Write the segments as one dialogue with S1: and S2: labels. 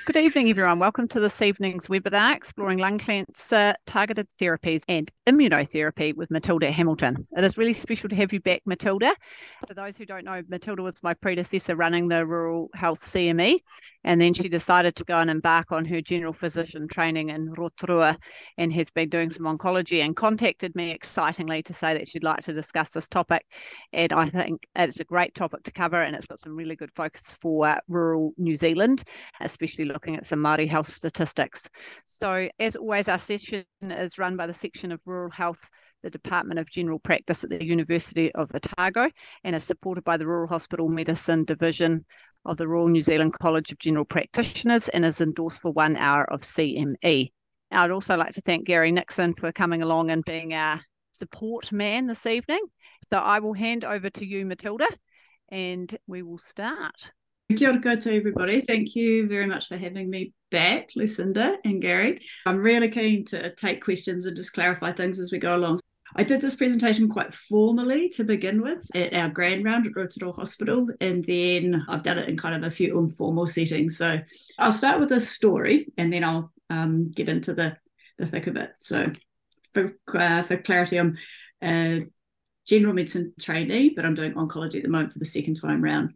S1: Good evening, everyone. Welcome to this evening's webinar, Exploring Lung Cancer Targeted Therapies and Immunotherapy with Matilda Hamilton. It is really special to have you back, Matilda. For those who don't know, Matilda was my predecessor running the Rural Health CME, and then she decided to go and embark on her general physician training in Rotorua and has been doing some oncology and contacted me excitingly to say that she'd like to discuss this topic. And I think it's a great topic to cover, and it's got some really good focus for rural New Zealand, especially looking at some Māori health statistics. So as always, our session is run by the section of Rural Health, the Department of General Practice at the University of Otago, and is supported by the Rural Hospital Medicine Division of the Royal New Zealand College of General Practitioners, and is endorsed for 1 hour of CME. I'd also like to thank Gary Nixon for coming along and being our support man this evening. So I will hand over to you, Matilda, and we will start.
S2: Kia ora koutou, everybody. Thank you very much for having me back, Lucinda and Gary. I'm really keen to take questions and just clarify things as we go along. I did this presentation quite formally to begin with at our grand round at Rotorua Hospital, and then I've done it in kind of a few informal settings. So I'll start with a story and then I'll get into the thick of it. So for clarity, I'm a general medicine trainee, but I'm doing oncology at the moment for the second time round.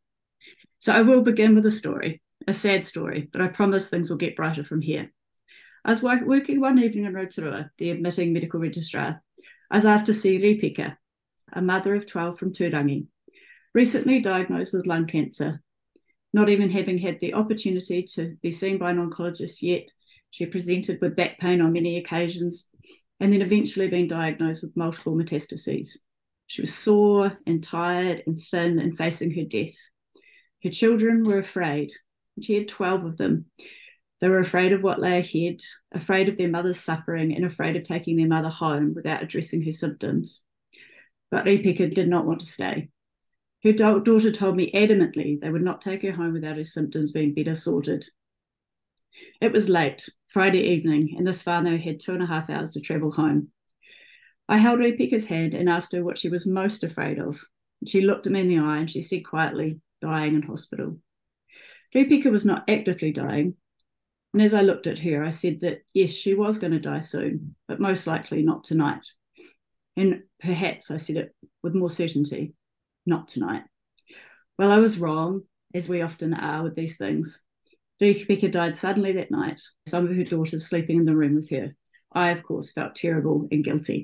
S2: So I will begin with a story, a sad story, but I promise things will get brighter from here. I was working one evening in Rotorua, the admitting medical registrar. I was asked to see Ripika, a mother of 12 from Turangi, recently diagnosed with lung cancer. Not even having had the opportunity to be seen by an oncologist yet, she presented with back pain on many occasions, and then eventually being diagnosed with multiple metastases. She was sore and tired and thin and facing her death. Her children were afraid. She had 12 of them. They were afraid of what lay ahead, afraid of their mother's suffering, and afraid of taking their mother home without addressing her symptoms. But Ripika did not want to stay. Her daughter told me adamantly they would not take her home without her symptoms being better sorted. It was late, Friday evening, and this whānau had 2.5 hours to travel home. I held Ripika's hand and asked her what she was most afraid of. She looked at me in the eye and she said quietly, dying in hospital. Ripika was not actively dying, and as I looked at her, I said that yes, she was going to die soon, but most likely not tonight. And perhaps I said it with more certainty, not tonight. Well, I was wrong, as we often are with these things. Ripika died suddenly that night, some of her daughters sleeping in the room with her. I, of course, felt terrible and guilty.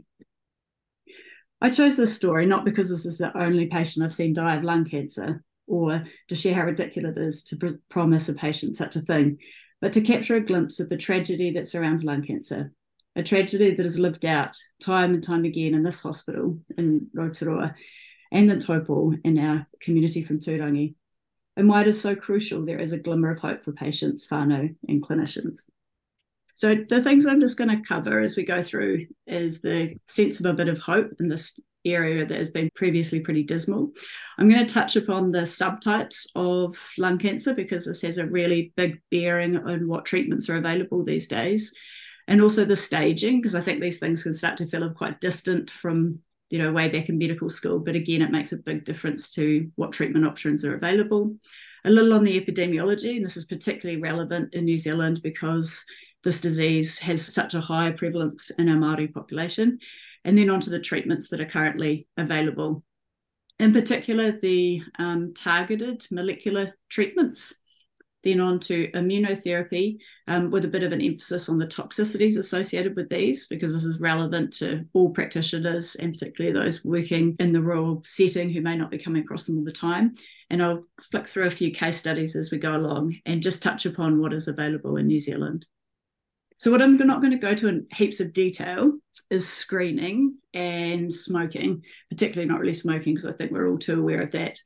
S2: I chose this story not because this is the only patient I've seen die of lung cancer, or to share how ridiculous it is to promise a patient such a thing, but to capture a glimpse of the tragedy that surrounds lung cancer, a tragedy that is lived out time and time again in this hospital in Rotorua and in Taupo in our community from Turangi, and why it is so crucial there is a glimmer of hope for patients, whānau, and clinicians. So the things I'm just going to cover as we go through is the sense of a bit of hope in this area that has been previously pretty dismal. I'm going to touch upon the subtypes of lung cancer because this has a really big bearing on what treatments are available these days, and also the staging, because I think these things can start to feel quite distant from way back in medical school, but again it makes a big difference to what treatment options are available. A little on the epidemiology, and this is particularly relevant in New Zealand because this disease has such a high prevalence in our Māori population, and then onto the treatments that are currently available. In particular, the targeted molecular treatments, then on to immunotherapy with a bit of an emphasis on the toxicities associated with these, because this is relevant to all practitioners and particularly those working in the rural setting who may not be coming across them all the time. And I'll flick through a few case studies as we go along and just touch upon what is available in New Zealand. So what I'm not going to go to in heaps of detail is screening and smoking, particularly not really smoking because I think we're all too aware of that.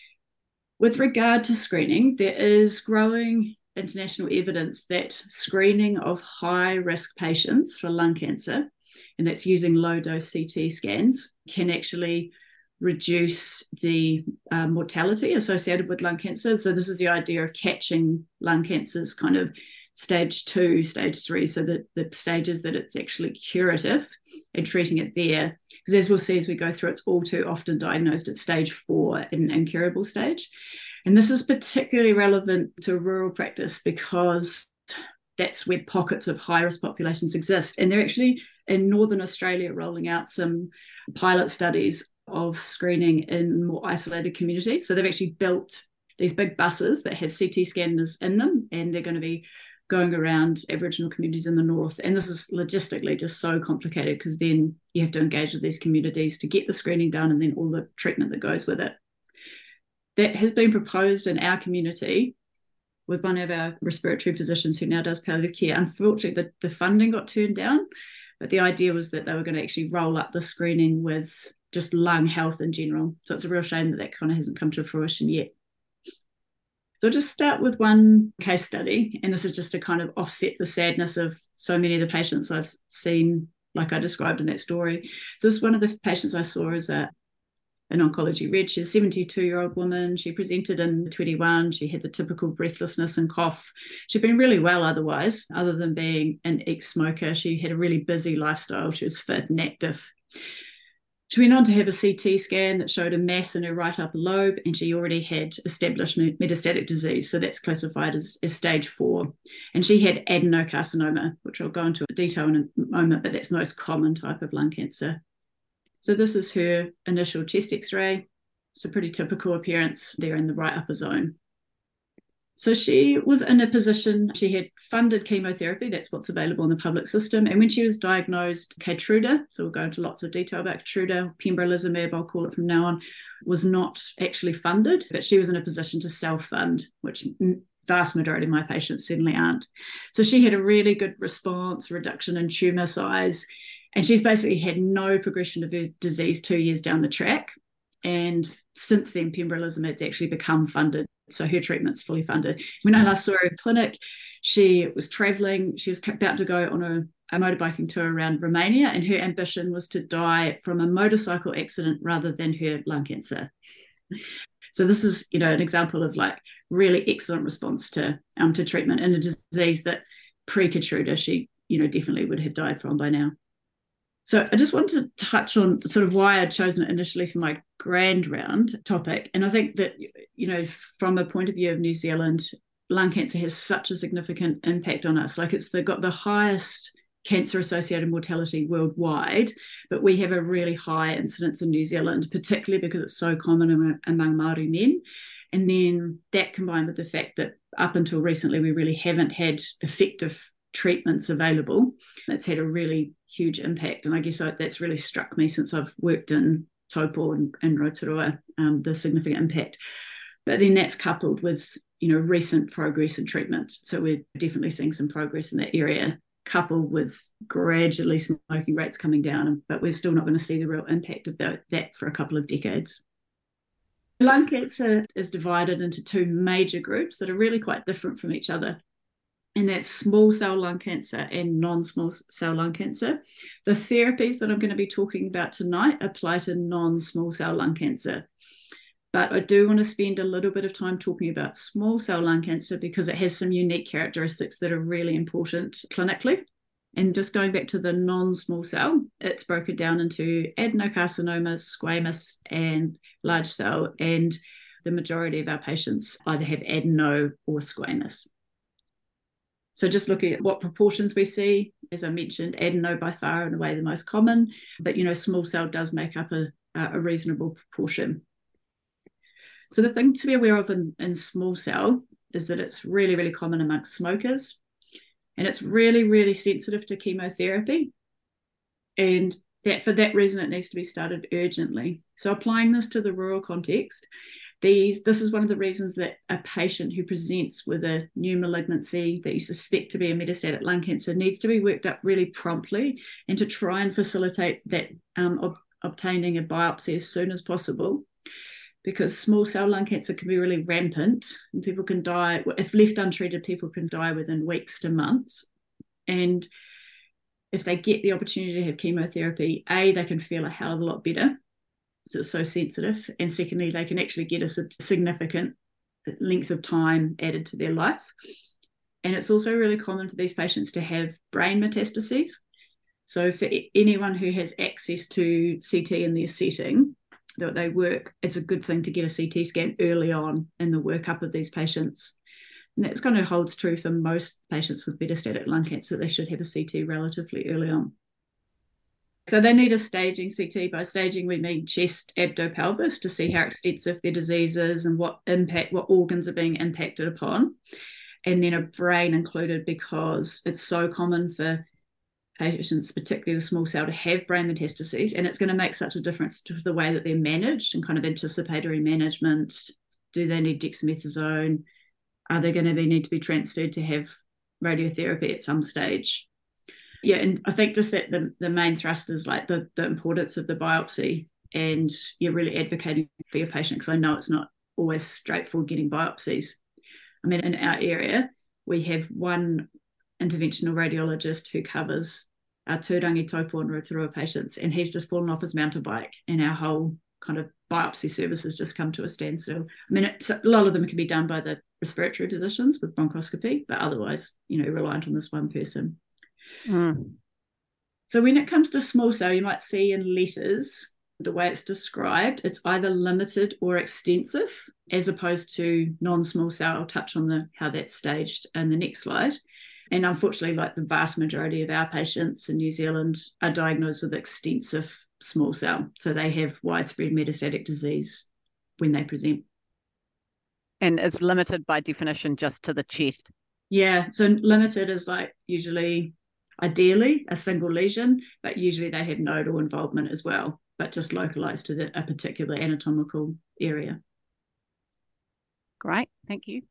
S2: With regard to screening, there is growing international evidence that screening of high-risk patients for lung cancer, and that's using low-dose CT scans, can actually reduce the mortality associated with lung cancer. So this is the idea of catching lung cancers kind of stage 2, stage 3, so that the stages that it's actually curative and treating it there. Because as we'll see as we go through, it's all too often diagnosed at stage 4 in incurable stage. And this is particularly relevant to rural practice because that's where pockets of high-risk populations exist. And they're actually in Northern Australia rolling out some pilot studies of screening in more isolated communities. So they've actually built these big buses that have CT scanners in them, and they're going to be going around Aboriginal communities in the north. And this is logistically just so complicated because then you have to engage with these communities to get the screening done and then all the treatment that goes with it. That has been proposed in our community with one of our respiratory physicians who now does palliative care. Unfortunately, the funding got turned down, but the idea was that they were going to actually roll up the screening with just lung health in general. So it's a real shame that that kind of hasn't come to fruition yet. So I'll just start with one case study, and this is just to kind of offset the sadness of so many of the patients I've seen, like I described in that story. So this is one of the patients I saw as an oncology red. She's a 72-year-old woman. She presented in 21. She had the typical breathlessness and cough. She'd been really well otherwise, other than being an ex-smoker. She had a really busy lifestyle. She was fit and active. She went on to have a CT scan that showed a mass in her right upper lobe, and she already had established metastatic disease. So that's classified as stage 4. And she had adenocarcinoma, which I'll go into detail in a moment, but that's the most common type of lung cancer. So this is her initial chest x-ray. It's a pretty typical appearance there in the right upper zone. So she was in a position, she had funded chemotherapy, that's what's available in the public system. And when she was diagnosed, Keytruda, so we'll go into lots of detail about Keytruda, pembrolizumab, I'll call it from now on, was not actually funded, but she was in a position to self-fund, which vast majority of my patients certainly aren't. So she had a really good response, reduction in tumour size, and she's basically had no progression of her disease 2 years down the track. And since then, pembrolizumab's actually become funded. So her treatment's fully funded. When I last saw her in clinic, she was traveling. She was about to go on a motorbiking tour around Romania, and her ambition was to die from a motorcycle accident rather than her lung cancer. So this is, an example of like really excellent response to treatment in a disease that pre-Keytruda she, definitely would have died from by now. So I just wanted to touch on sort of why I'd chosen it initially for my grand round topic. And I think that, from a point of view of New Zealand, lung cancer has such a significant impact on us. Like they've got the highest cancer-associated mortality worldwide, but we have a really high incidence in New Zealand, particularly because it's so common among Māori men. And then that combined with the fact that up until recently, we really haven't had effective treatments available, it's had a really huge impact. And I guess that's really struck me since I've worked in Taupo and Rotorua, the significant impact. But then that's coupled with, recent progress in treatment. So we're definitely seeing some progress in that area, coupled with gradually smoking rates coming down, but we're still not going to see the real impact of that for a couple of decades. Lung cancer is divided into two major groups that are really quite different from each other. And that's small cell lung cancer and non-small cell lung cancer. The therapies that I'm going to be talking about tonight apply to non-small cell lung cancer. But I do want to spend a little bit of time talking about small cell lung cancer because it has some unique characteristics that are really important clinically. And just going back to the non-small cell, it's broken down into adenocarcinoma, squamous, and large cell. And the majority of our patients either have adeno or squamous. So just looking at what proportions we see, as I mentioned, adeno by far and away the most common, but small cell does make up a reasonable proportion. So the thing to be aware of in small cell is that it's really, really common amongst smokers, and it's really, really sensitive to chemotherapy. And that for that reason, it needs to be started urgently. So applying this to the rural context, this is one of the reasons that a patient who presents with a new malignancy that you suspect to be a metastatic lung cancer needs to be worked up really promptly and to try and facilitate that obtaining a biopsy as soon as possible, because small cell lung cancer can be really rampant and people can die, if left untreated, people can die within weeks to months. And if they get the opportunity to have chemotherapy, A, they can feel a hell of a lot better, so it's so sensitive, and secondly, they can actually get a significant length of time added to their life. And it's also really common for these patients to have brain metastases. So for anyone who has access to CT in their setting, that they work, it's a good thing to get a CT scan early on in the workup of these patients. And that's kind of holds true for most patients with metastatic lung cancer. They should have a CT relatively early on. So they need a staging CT. By staging, we mean chest, abdo, pelvis, to see how extensive their disease is and what organs are being impacted upon. And then a brain included, because it's so common for patients, particularly the small cell, to have brain metastases, and it's going to make such a difference to the way that they're managed and kind of anticipatory management. Do they need dexamethasone? Are they going to need to be transferred to have radiotherapy at some stage? Yeah, and I think just that the main thrust is like the importance of the biopsy, and you're really advocating for your patient, because I know it's not always straightforward getting biopsies. I mean, in our area, we have one interventional radiologist who covers our Turangi, Taupo and Rotorua patients, and he's just fallen off his mountain bike, and our whole kind of biopsy service has just come to a standstill. I mean, a lot of them can be done by the respiratory physicians with bronchoscopy, but otherwise, reliant on this one person. So when it comes to small cell, you might see in letters, the way it's described, it's either limited or extensive, as opposed to non-small cell. I'll touch on how that's staged in the next slide. And unfortunately, like the vast majority of our patients in New Zealand are diagnosed with extensive small cell. So they have widespread metastatic disease when they present.
S1: And it's limited by definition just to the chest.
S2: Yeah, so limited is like ideally a single lesion, but usually they have nodal involvement as well, but just localized to a particular anatomical area.
S1: Great, thank you.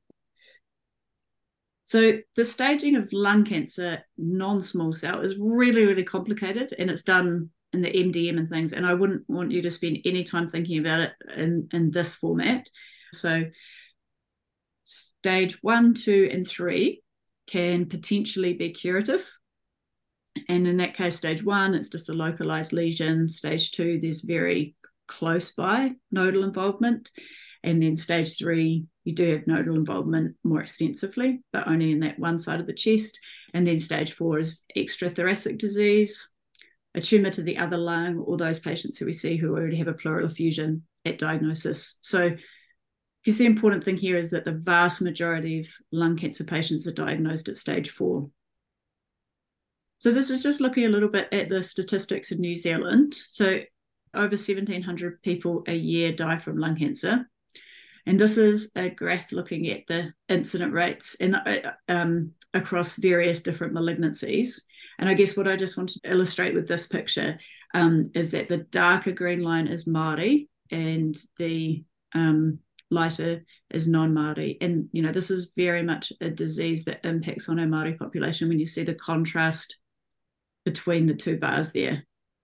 S2: So the staging of lung cancer non-small cell is really, really complicated, and it's done in the MDM and things, and I wouldn't want you to spend any time thinking about it in this format. So stage 1, 2, and 3 can potentially be curative. And in that case, stage 1, it's just a localized lesion. Stage 2, there's very close by nodal involvement. And then stage 3, you do have nodal involvement more extensively, but only in that one side of the chest. And then stage 4 is extrathoracic disease, a tumor to the other lung, or those patients who we see who already have a pleural effusion at diagnosis. So because the important thing here is that the vast majority of lung cancer patients are diagnosed at stage 4. So this is just looking a little bit at the statistics in New Zealand. So over 1,700 people a year die from lung cancer. And this is a graph looking at the incident rates across various different malignancies. And I guess what I just want to illustrate with this picture is that the darker green line is Māori and the lighter is non-Māori. And, this is very much a disease that impacts on our Māori population when you see the contrast between the two bars there.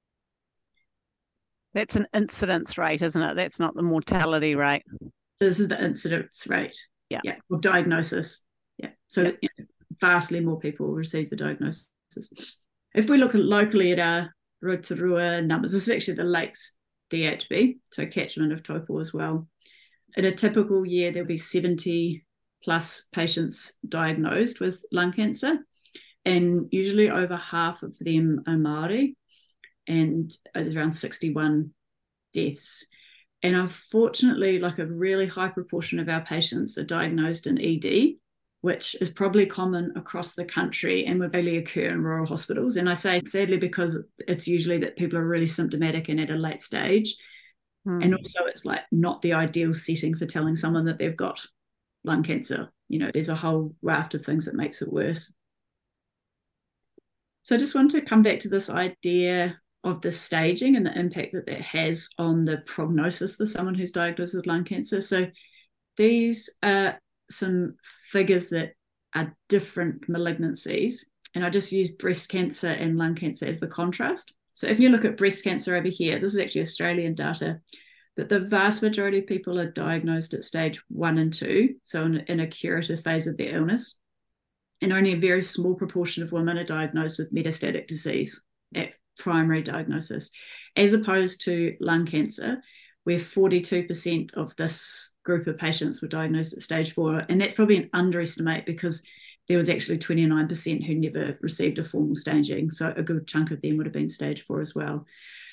S1: That's an incidence rate, isn't it? That's not the mortality rate.
S2: So this is the incidence rate.
S1: Yeah.
S2: Of diagnosis. Yeah. So vastly more people will receive the diagnosis. If we look locally at our Rotorua numbers, this is actually the Lakes DHB, so catchment of Taupo as well. In a typical year, there'll be 70 plus patients diagnosed with lung cancer, and usually over half of them are Māori, and there's around 61 deaths. And unfortunately, like a really high proportion of our patients are diagnosed in ED, which is probably common across the country and would only occur in rural hospitals. And I say sadly because it's usually that people are really symptomatic and at a late stage. And also it's like not the ideal setting for telling someone that they've got lung cancer. There's a whole raft of things that makes it worse. So I just want to come back to this idea of the staging and the impact that has on the prognosis for someone who's diagnosed with lung cancer. So these are some figures that are different malignancies, and I just use breast cancer and lung cancer as the contrast. So if you look at breast cancer over here, this is actually Australian data, that the vast majority of people are diagnosed at stage 1 and 2, so in a curative phase of their illness, and only a very small proportion of women are diagnosed with metastatic disease at primary diagnosis, as opposed to lung cancer, where 42% of this group of patients were diagnosed at stage 4. And that's probably an underestimate because there was actually 29% who never received a formal staging. So a good chunk of them would have been stage 4 as well.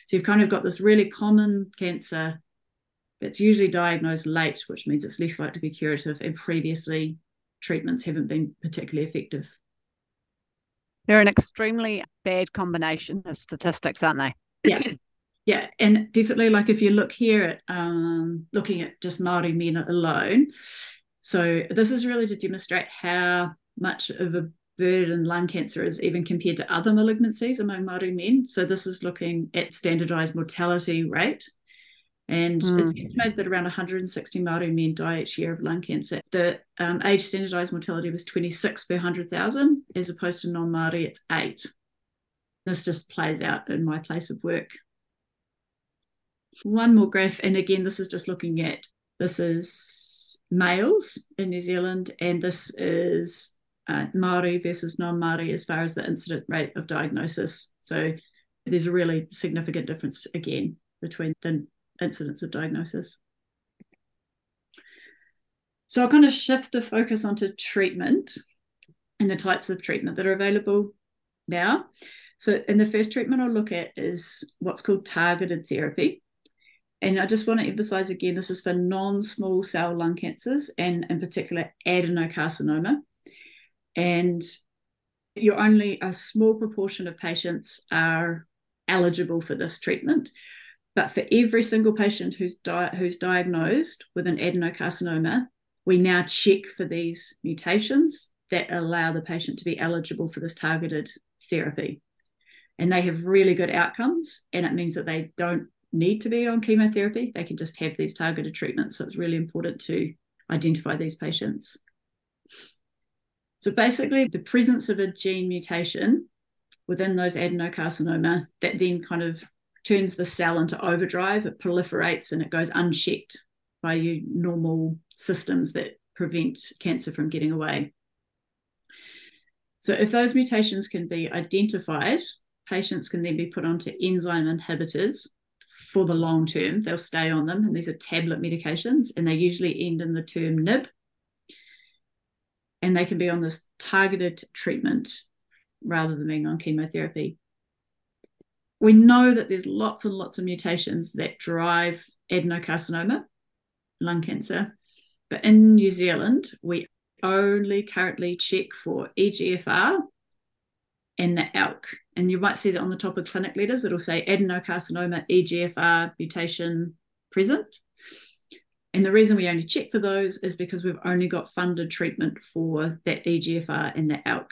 S2: So you've kind of got this really common cancer that's usually diagnosed late, which means it's less likely to be curative, and previously treatments haven't been particularly effective.
S1: They're an extremely bad combination of statistics, aren't they?
S2: Yeah. Yeah, and definitely, like if you look here at looking at just Māori men alone, so this is really to demonstrate how much of a burden lung cancer is even compared to other malignancies among Māori men. So this is looking at standardised mortality rate. And it's estimated that around 160 Māori men die each year of lung cancer. The age standardised mortality was 26 per 100,000, as opposed to non-Māori, it's 8. This just plays out in my place of work. One more graph, and again, this is just looking at, this is males in New Zealand, and this is Māori versus non-Māori as far as the incident rate of diagnosis. So there's a really significant difference, again, between the incidence of diagnosis. So I'll kind of shift the focus onto treatment and the types of treatment that are available now. So in the first treatment I'll look at is what's called targeted therapy. And I just want to emphasize again, this is for non-small cell lung cancers and in particular adenocarcinoma. And only a small proportion of patients are eligible for this treatment. But for every single patient who's diagnosed with an adenocarcinoma, we now check for these mutations that allow the patient to be eligible for this targeted therapy. And they have really good outcomes, and it means that they don't need to be on chemotherapy. They can just have these targeted treatments. So it's really important to identify these patients. So basically, the presence of a gene mutation within those adenocarcinoma that then kind of turns the cell into overdrive, it proliferates and it goes unchecked by your normal systems that prevent cancer from getting away. So if those mutations can be identified, patients can then be put onto enzyme inhibitors for the long term. They'll stay on them, and these are tablet medications, and they usually end in the term NIB. And they can be on this targeted treatment rather than being on chemotherapy. We know that there's lots and lots of mutations that drive adenocarcinoma, lung cancer. But in New Zealand, we only currently check for EGFR and the ALK. And you might see that on the top of clinic letters, it'll say adenocarcinoma EGFR mutation present. And the reason we only check for those is because we've only got funded treatment for that EGFR and the ALK.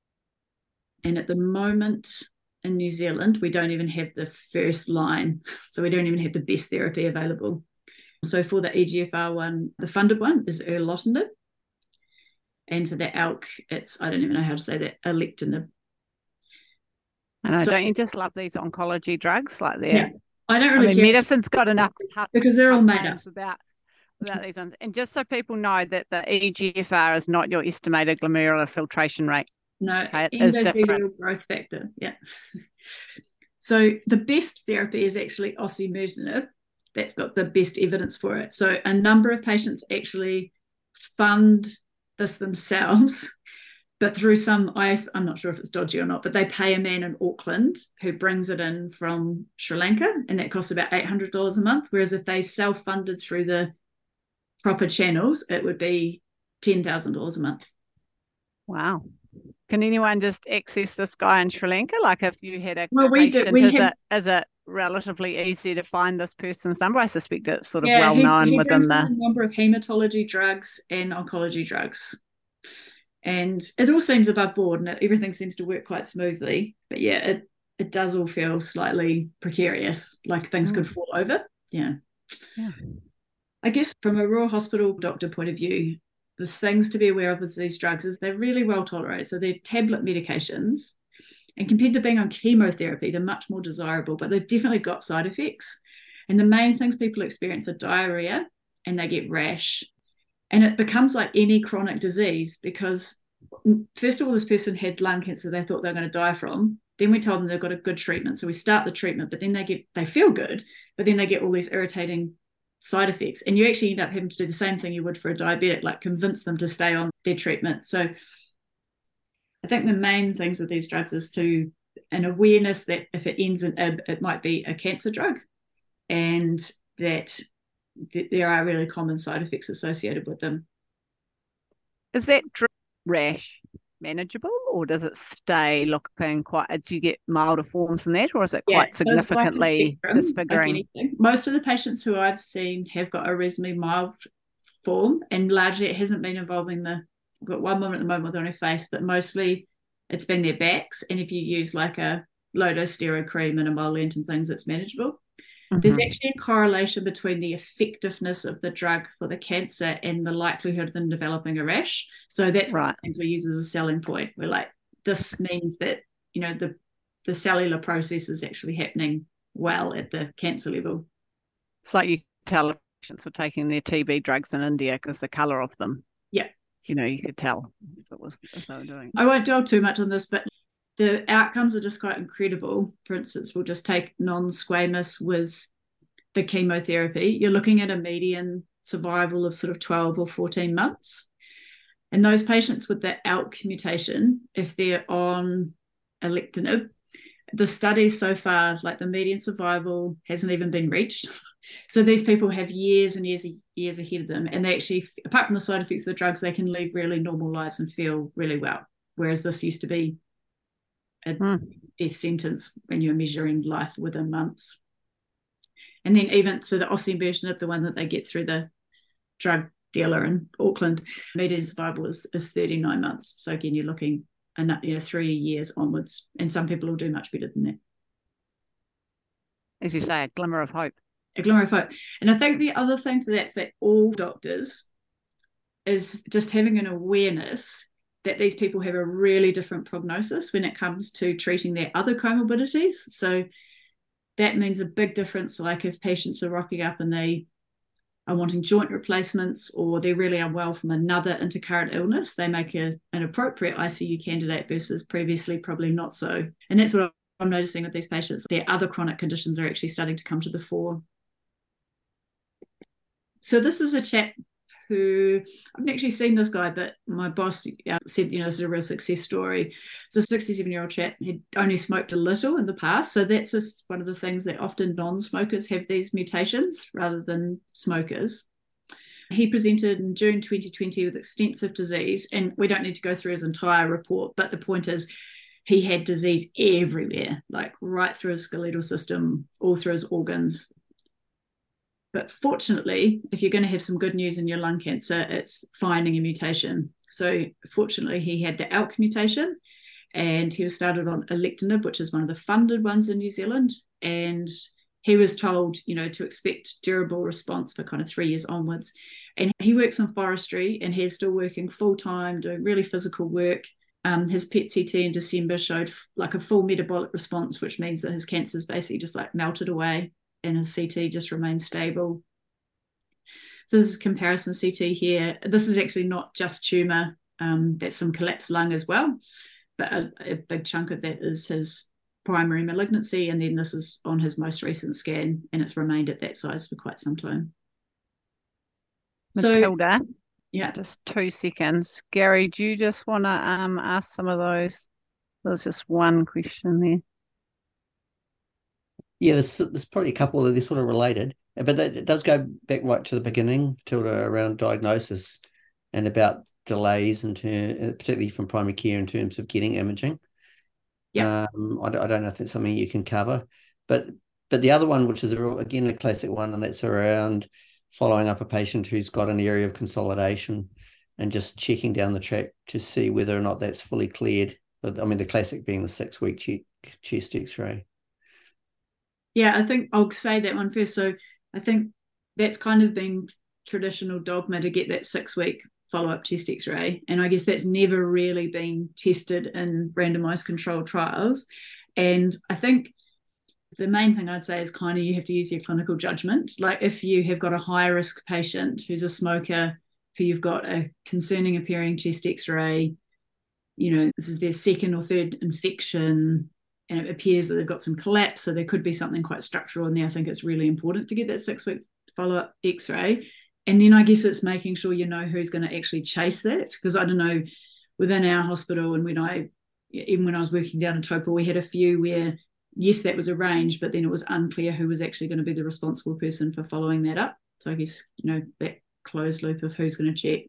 S2: And at the moment in New Zealand, we don't even have the first line. So we don't even have the best therapy available. So for the EGFR one, the funded one is erlotinib. And for the ALK, it's, I don't even know how to say that, alectinib.
S1: And don't you just love these oncology drugs like that?
S2: Yeah, I don't really care.
S1: Medicine's got enough
S2: because they're all made up
S1: without these ones. And just so people know that the EGFR is not your estimated glomerular filtration rate.
S2: No, okay, endothelial growth factor. Yeah. So the best therapy is actually osimertinib. That's got the best evidence for it. So a number of patients actually fund this themselves, but through some, I'm not sure if it's dodgy or not, but they pay a man in Auckland who brings it in from Sri Lanka, and that costs about $800 a month. Whereas if they self-funded through the proper channels, it would be $10,000 a month.
S1: Wow. Can anyone just access this guy in Sri Lanka? Like if you had a is it relatively easy to find this person's number? I suspect it's sort of well known within the
S2: number of hematology drugs and oncology drugs. And it all seems above board and everything seems to work quite smoothly. But yeah, it does all feel slightly precarious, like things could fall over. Yeah. I guess from a Royal Hospital doctor point of view, the things to be aware of with these drugs is they're really well tolerated. So they're tablet medications. And compared to being on chemotherapy, they're much more desirable, but they've definitely got side effects. And the main things people experience are diarrhea and they get rash. And it becomes like any chronic disease because, first of all, this person had lung cancer they thought they were going to die from. Then we told them they've got a good treatment. So we start the treatment, but then they feel good, but then they get all these irritating side effects. And you actually end up having to do the same thing you would for a diabetic, like convince them to stay on their treatment. So I think the main things with these drugs is to an awareness that if it ends in ib, it might be a cancer drug, and that there are really common side effects associated with them.
S1: Is that drip rash manageable, or does it stay looking quite? Do you get milder forms in that, or is it quite significantly disfiguring?
S2: Like most of the patients who I've seen have got a reasonably mild form, and largely it hasn't been involving I've got one woman at the moment with on her face, but mostly it's been their backs. And if you use like a low-dose steroid cream and emollient and things, it's manageable. There's actually a correlation between the effectiveness of the drug for the cancer and the likelihood of them developing a rash. So that's right. Things we use as a selling point. We're like, this means that, you know, the cellular process is actually happening well at the cancer level.
S1: It's like you tell patients were taking their TB drugs in India because the colour of them.
S2: Yeah.
S1: You know, you could tell if they were doing.
S2: I won't dwell too much on this, but the outcomes are just quite incredible. For instance, we'll just take non-squamous with the chemotherapy. You're looking at a median survival of sort of 12 or 14 months. And those patients with the ALK mutation, if they're on alectinib, the studies so far, like the median survival hasn't even been reached. So these people have years and years ahead of them. And they actually, apart from the side effects of the drugs, they can lead really normal lives and feel really well. Whereas this used to be a death sentence when you're measuring life within months. And then even so the Aussie version of the one that they get through the drug dealer in Auckland, median survival is 39 months. So again, you're looking 3 years onwards, and some people will do much better than that.
S1: As you say, a glimmer of hope.
S2: A glimmer of hope. And I think the other thing for that for all doctors is just having an awareness that these people have a really different prognosis when it comes to treating their other comorbidities. So that means a big difference. Like if patients are rocking up and they are wanting joint replacements, or they're really unwell from another intercurrent illness, they make an appropriate ICU candidate versus previously probably not so. And that's what I'm noticing with these patients. Their other chronic conditions are actually starting to come to the fore. So this is a chap who, I haven't actually seen this guy, but my boss said, you know, this is a real success story. It's a 67-year-old chap. He'd only smoked a little in the past. So that's just one of the things that often non-smokers have these mutations rather than smokers. He presented in June 2020 with extensive disease, and we don't need to go through his entire report, but the point is he had disease everywhere, like right through his skeletal system, all through his organs. But fortunately, if you're going to have some good news in your lung cancer, it's finding a mutation. So fortunately, he had the ALK mutation, and he was started on alectinib, which is one of the funded ones in New Zealand. And he was told, you know, to expect durable response for kind of 3 years onwards. And he works in forestry, and he's still working full-time, doing really physical work. His PET CT in December showed like a full metabolic response, which means that his cancer's basically just like melted away, and his CT just remains stable. So this is comparison CT here. This is actually not just tumour. That's some collapsed lung as well. But a big chunk of that is his primary malignancy. And then this is on his most recent scan, and it's remained at that size for quite some time.
S1: Matilda,
S2: so, yeah,
S1: just 2 seconds. Gary, do you just want to ask some of those? There's just one question there.
S3: Yeah, there's probably a couple that they're sort of related, but it does go back right to the beginning, Tilda, around diagnosis and about delays, particularly from primary care in terms of getting imaging.
S2: Yeah,
S3: I don't know if that's something you can cover, but the other one, which is again a classic one, and that's around following up a patient who's got an area of consolidation and just checking down the track to see whether or not that's fully cleared. But I mean, the classic being the 6-week chest X-ray.
S2: Yeah, I think I'll say that one first. So I think that's kind of been traditional dogma to get that 6-week follow-up chest X-ray. And I guess that's never really been tested in randomized controlled trials. And I think the main thing I'd say is kind of you have to use your clinical judgment. Like if you have got a high-risk patient who's a smoker, who you've got a concerning appearing chest X-ray, you know, this is their second or third infection, and it appears that they've got some collapse, so there could be something quite structural in there. I think it's really important to get that 6-week follow-up X-ray. And then I guess it's making sure you know who's going to actually chase that. Because I don't know, within our hospital, and when I even when I was working down in Taupo, we had a few where, yes, that was arranged, but then it was unclear who was actually going to be the responsible person for following that up. So I guess, that closed loop of who's going to check.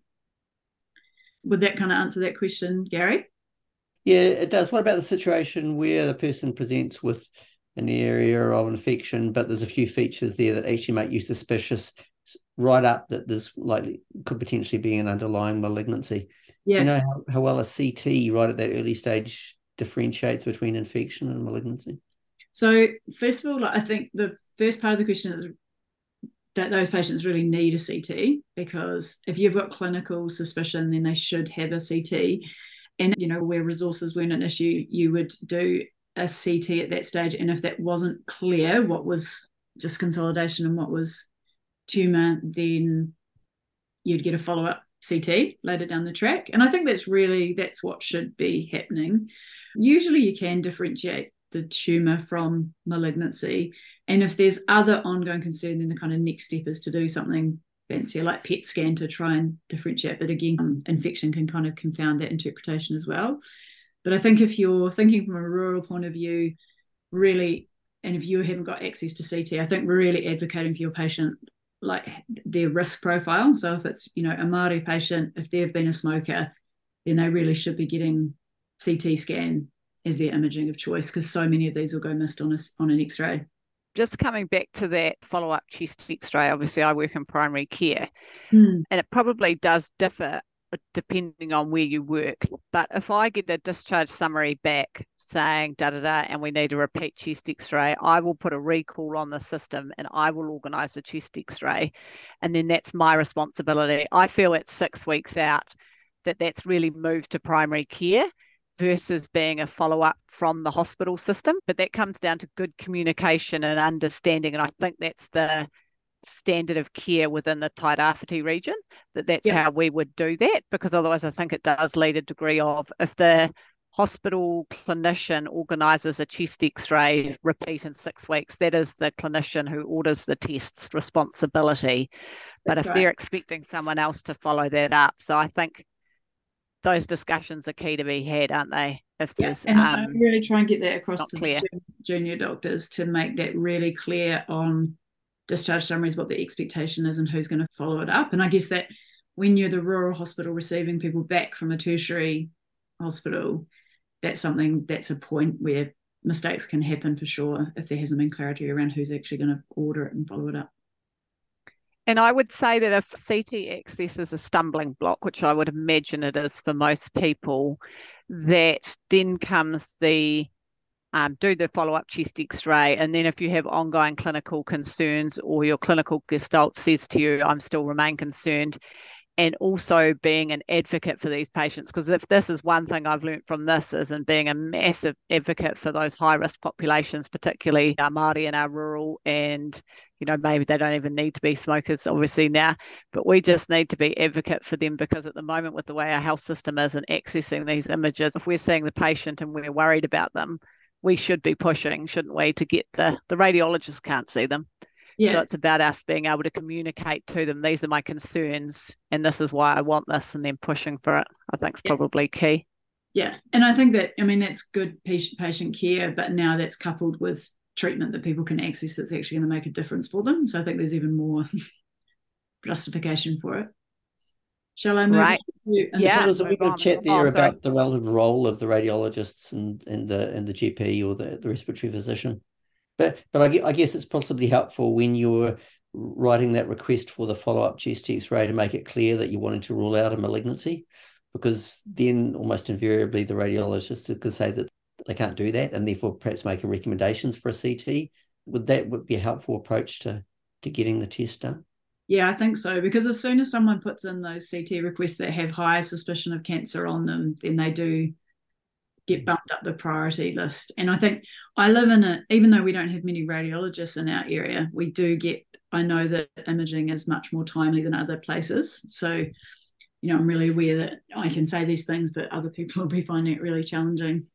S2: Would that kind of answer that question, Gary?
S3: Yeah, it does. What about the situation where the person presents with an area of infection, but there's a few features there that actually make you suspicious right up that there's likely could potentially be an underlying malignancy?
S2: Yeah.
S3: Do you know how well a CT right at that early stage differentiates between infection and malignancy?
S2: So first of all, I think the first part of the question is that those patients really need a CT, because if you've got clinical suspicion, then they should have a CT. And, where resources weren't an issue, you would do a CT at that stage. And if that wasn't clear what was just consolidation and what was tumour, then you'd get a follow-up CT later down the track. And I think that's what should be happening. Usually you can differentiate the tumour from malignancy. And if there's other ongoing concern, then the kind of next step is to do something fancier like PET scan to try and differentiate. But again, infection can kind of confound that interpretation as well. But I think if you're thinking from a rural point of view, really, and if you haven't got access to CT, I think we're really advocating for your patient, like their risk profile. So if it's, a Māori patient, if they've been a smoker, then they really should be getting CT scan as their imaging of choice, because so many of these will go missed on an X-ray.
S1: Just coming back to that follow-up chest X-ray, obviously I work in primary care, and it probably does differ depending on where you work. But if I get a discharge summary back saying da-da-da and we need a repeat chest X-ray, I will put a recall on the system and I will organise the chest X-ray. And then that's my responsibility. I feel at 6 weeks out that's really moved to primary care versus being a follow-up from the hospital system. But that comes down to good communication and understanding. And I think that's the standard of care within the Tairāwhiti region, that's how we would do that, because otherwise I think it does lead a degree of, if the hospital clinician organises a chest X-ray repeat in 6 weeks, that is the clinician who orders the test's responsibility. But if they're expecting someone else to follow that up, so I think those discussions are key to be had, aren't they? If there's
S2: and I really try and get that across to the junior doctors to make that really clear on discharge summaries, what the expectation is and who's going to follow it up. And I guess that when you're the rural hospital receiving people back from a tertiary hospital, that's a point where mistakes can happen for sure, if there hasn't been clarity around who's actually going to order it and follow it up.
S1: And I would say that if CT access is a stumbling block, which I would imagine it is for most people, that then comes the do the follow-up chest X-ray. And then if you have ongoing clinical concerns or your clinical gestalt says to you, I'm still remain concerned, and also being an advocate for these patients, because if this is one thing I've learned from this, is in being a massive advocate for those high-risk populations, particularly our Māori and our rural, and maybe they don't even need to be smokers obviously now, but we just need to be advocate for them, because at the moment with the way our health system is and accessing these images, if we're seeing the patient and we're worried about them, we should be pushing, shouldn't we, to get the radiologists can't see them. Yeah. So it's about us being able to communicate to them, these are my concerns and this is why I want this, and then pushing for it, I think is probably key.
S2: Yeah. And I think that, that's good patient care, but now that's coupled with treatment that people can access that's actually going to make a difference for them. So I think there's even more justification for it. Shall I move on to
S3: there's a bit of chat there about the relative role of the radiologists and the GP or the respiratory physician. But I guess it's possibly helpful when you're writing that request for the follow-up chest X-ray to make it clear that you're wanting to rule out a malignancy, because then almost invariably the radiologist could say that they can't do that and therefore perhaps making recommendations for a CT. Would be a helpful approach to getting the test done?
S2: Yeah, I think so, because as soon as someone puts in those CT requests that have high suspicion of cancer on them, then they do get bumped up the priority list. And I think I live in even though we don't have many radiologists in our area, we do I know that imaging is much more timely than other places. So, I'm really aware that I can say these things, but other people will be finding it really challenging.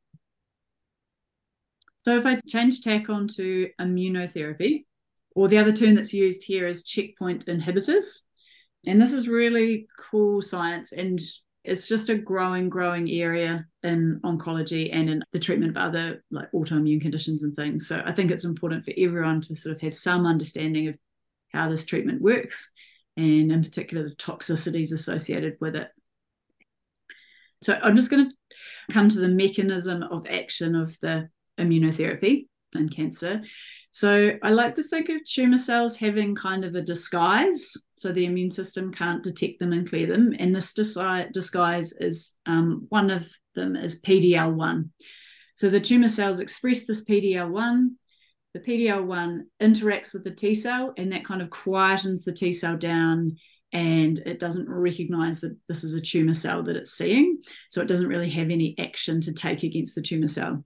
S2: So if I change tack onto immunotherapy, or the other term that's used here is checkpoint inhibitors. And this is really cool science. And It's just a growing area in oncology and in the treatment of other like autoimmune conditions and things. So I think it's important for everyone to sort of have some understanding of how this treatment works, and in particular the toxicities associated with it. So I'm just going to come to the mechanism of action of the immunotherapy in cancer. So I like to think of tumour cells having kind of a disguise, so the immune system can't detect them and clear them. And this disguise is, one of them is PD-L1. So the tumour cells express this PD-L1. The PD-L1 interacts with the T cell, and that kind of quietens the T cell down, and it doesn't recognize that this is a tumour cell that it's seeing. So it doesn't really have any action to take against the tumour cell.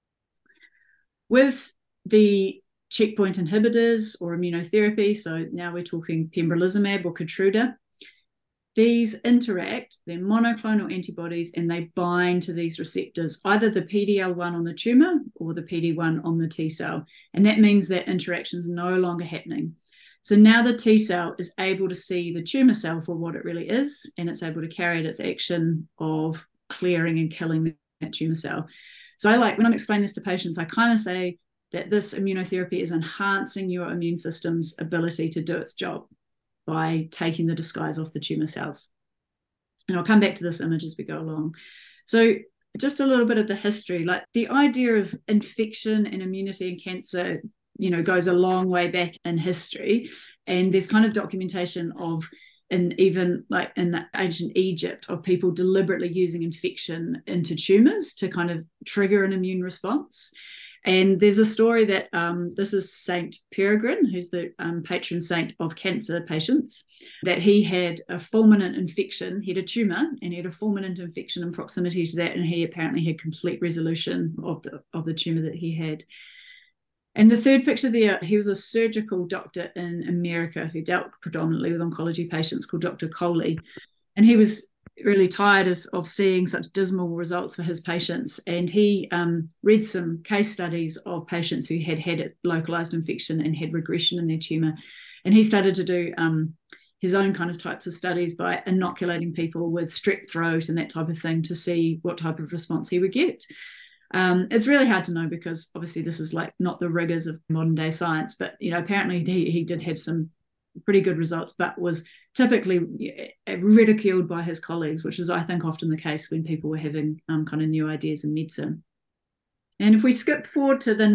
S2: With the checkpoint inhibitors or immunotherapy, so now we're talking pembrolizumab or Keytruda, these interact, they're monoclonal antibodies, and they bind to these receptors, either the PD-L1 on the tumour or the PD-1 on the T cell. And that means that interaction is no longer happening. So now the T cell is able to see the tumour cell for what it really is, and it's able to carry out its action of clearing and killing that tumour cell. So I like, when I'm explaining this to patients, I kind of say that this immunotherapy is enhancing your immune system's ability to do its job by taking the disguise off the tumour cells. And I'll come back to this image as we go along. So just a little bit of the history, like the idea of infection and immunity in cancer, goes a long way back in history. And there's kind of documentation of, and even like in the ancient Egypt, of people deliberately using infection into tumours to kind of trigger an immune response. And there's a story that this is Saint Peregrine, who's the patron saint of cancer patients, that he had a fulminant infection. He had a tumour, and he had a fulminant infection in proximity to that, and he apparently had complete resolution of the tumour that he had. And the third picture there, he was a surgical doctor in America who dealt predominantly with oncology patients, called Dr. Coley. And he was really tired of seeing such dismal results for his patients. And he read some case studies of patients who had localized infection and had regression in their tumor. And he started to do his own kind of types of studies by inoculating people with strep throat and that type of thing to see what type of response he would get. It's really hard to know, because obviously this is like not the rigors of modern day science, but apparently he did have some pretty good results, but was typically ridiculed by his colleagues, which is, I think, often the case when people were having kind of new ideas in medicine. And if we skip forward to the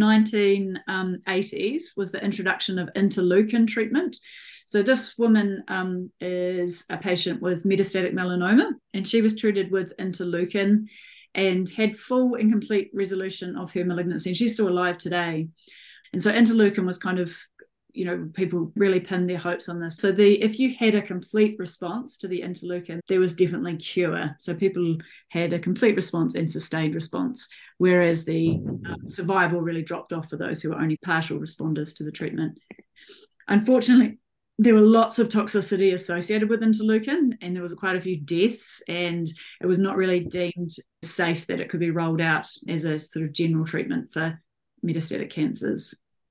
S2: 1980s, was the introduction of interleukin treatment. So this woman is a patient with metastatic melanoma, and she was treated with interleukin and had full and complete resolution of her malignancy, and she's still alive today. And so interleukin was kind of, people really pinned their hopes on this. So if you had a complete response to the interleukin, there was definitely cure. So people had a complete response and sustained response, whereas the survival really dropped off for those who were only partial responders to the treatment. Unfortunately, there were lots of toxicity associated with interleukin, and there was quite a few deaths, and it was not really deemed safe that it could be rolled out as a sort of general treatment for metastatic cancers.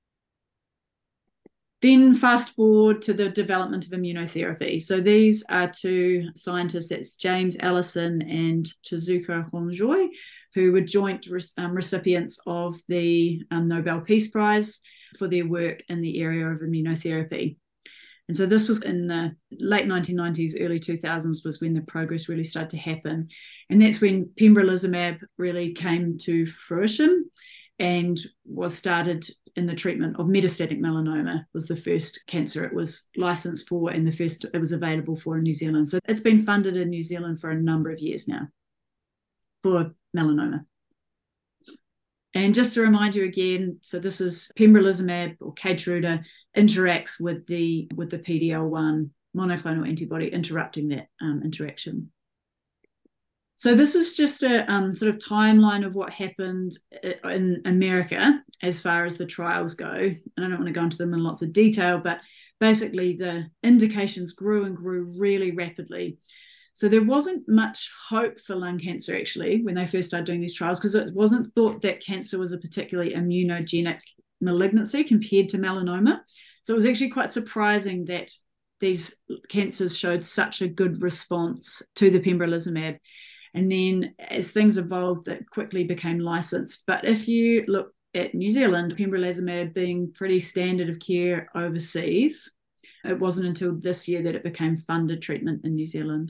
S2: Then fast forward to the development of immunotherapy. So these are two scientists, that's James Allison and Tezuka Honjoy, who were joint recipients of the Nobel Peace Prize for their work in the area of immunotherapy. And so this was in the late 1990s, early 2000s was when the progress really started to happen. And that's when pembrolizumab really came to fruition and was started in the treatment of metastatic melanoma. Was the first cancer it was licensed for, and the first it was available for in New Zealand. So it's been funded in New Zealand for a number of years now for melanoma. And just to remind you again, so this is pembrolizumab or Keytruda interacts with the PD-L1 monoclonal antibody, interrupting that interaction. So this is just a sort of timeline of what happened in America as far as the trials go. And I don't want to go into them in lots of detail, but basically the indications grew and grew really rapidly. So there wasn't much hope for lung cancer, actually, when they first started doing these trials, because it wasn't thought that cancer was a particularly immunogenic malignancy compared to melanoma. So it was actually quite surprising that these cancers showed such a good response to the pembrolizumab. And then as things evolved, it quickly became licensed. But if you look at New Zealand, pembrolizumab being pretty standard of care overseas, it wasn't until this year that it became funded treatment in New Zealand.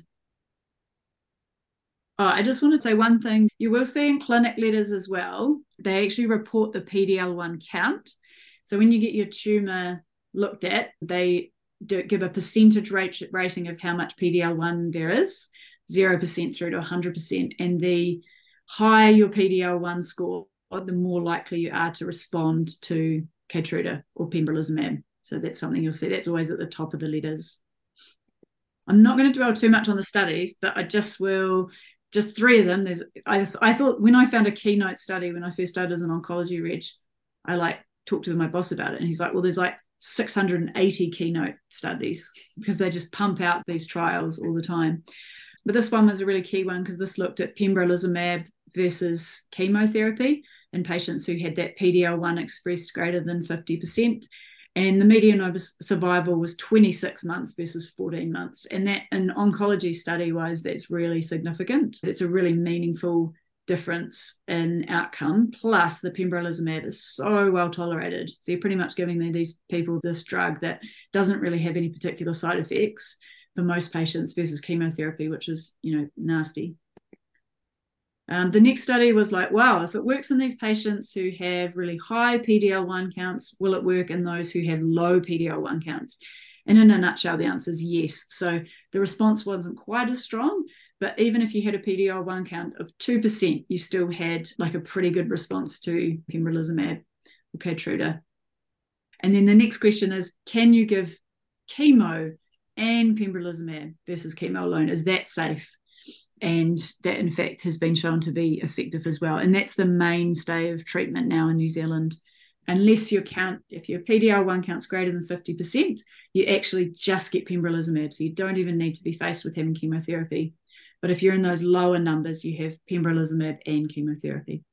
S2: Oh, I just want to say one thing. You will see in clinic letters as well, they actually report the PD-L1 count. So when you get your tumour looked at, they do give a percentage rating of how much PD-L1 there is, 0% through to 100%. And the higher your PD-L1 score, the more likely you are to respond to Keytruda or pembrolizumab. So that's something you'll see. That's always at the top of the letters. I'm not going to dwell too much on the studies, but I just will, just 3 of them. I thought when I found a Keynote study when I first started as an oncology reg, I talked to my boss about it, and he's like, well, there's 680 Keynote studies because they just pump out these trials all the time. But this one was a really key one because this looked at pembrolizumab versus chemotherapy in patients who had that PD-L1 expressed greater than 50%. And the median survival was 26 months versus 14 months. And that, in oncology study-wise, that's really significant. It's a really meaningful difference in outcome. Plus, the pembrolizumab is so well tolerated. So you're pretty much giving these people this drug that doesn't really have any particular side effects for most patients versus chemotherapy, which is, nasty. The next study was wow, if it works in these patients who have really high PD-L1 counts, will it work in those who have low PD-L1 counts? And in a nutshell, the answer is yes. So the response wasn't quite as strong, but even if you had a PD-L1 count of 2%, you still had a pretty good response to pembrolizumab or Keytruda. And then the next question is, can you give chemo and pembrolizumab versus chemo alone? Is that safe? And that, in fact, has been shown to be effective as well. And that's the mainstay of treatment now in New Zealand. Unless if your PD-L1 count's greater than 50%, you actually just get pembrolizumab. So you don't even need to be faced with having chemotherapy. But if you're in those lower numbers, you have pembrolizumab and chemotherapy.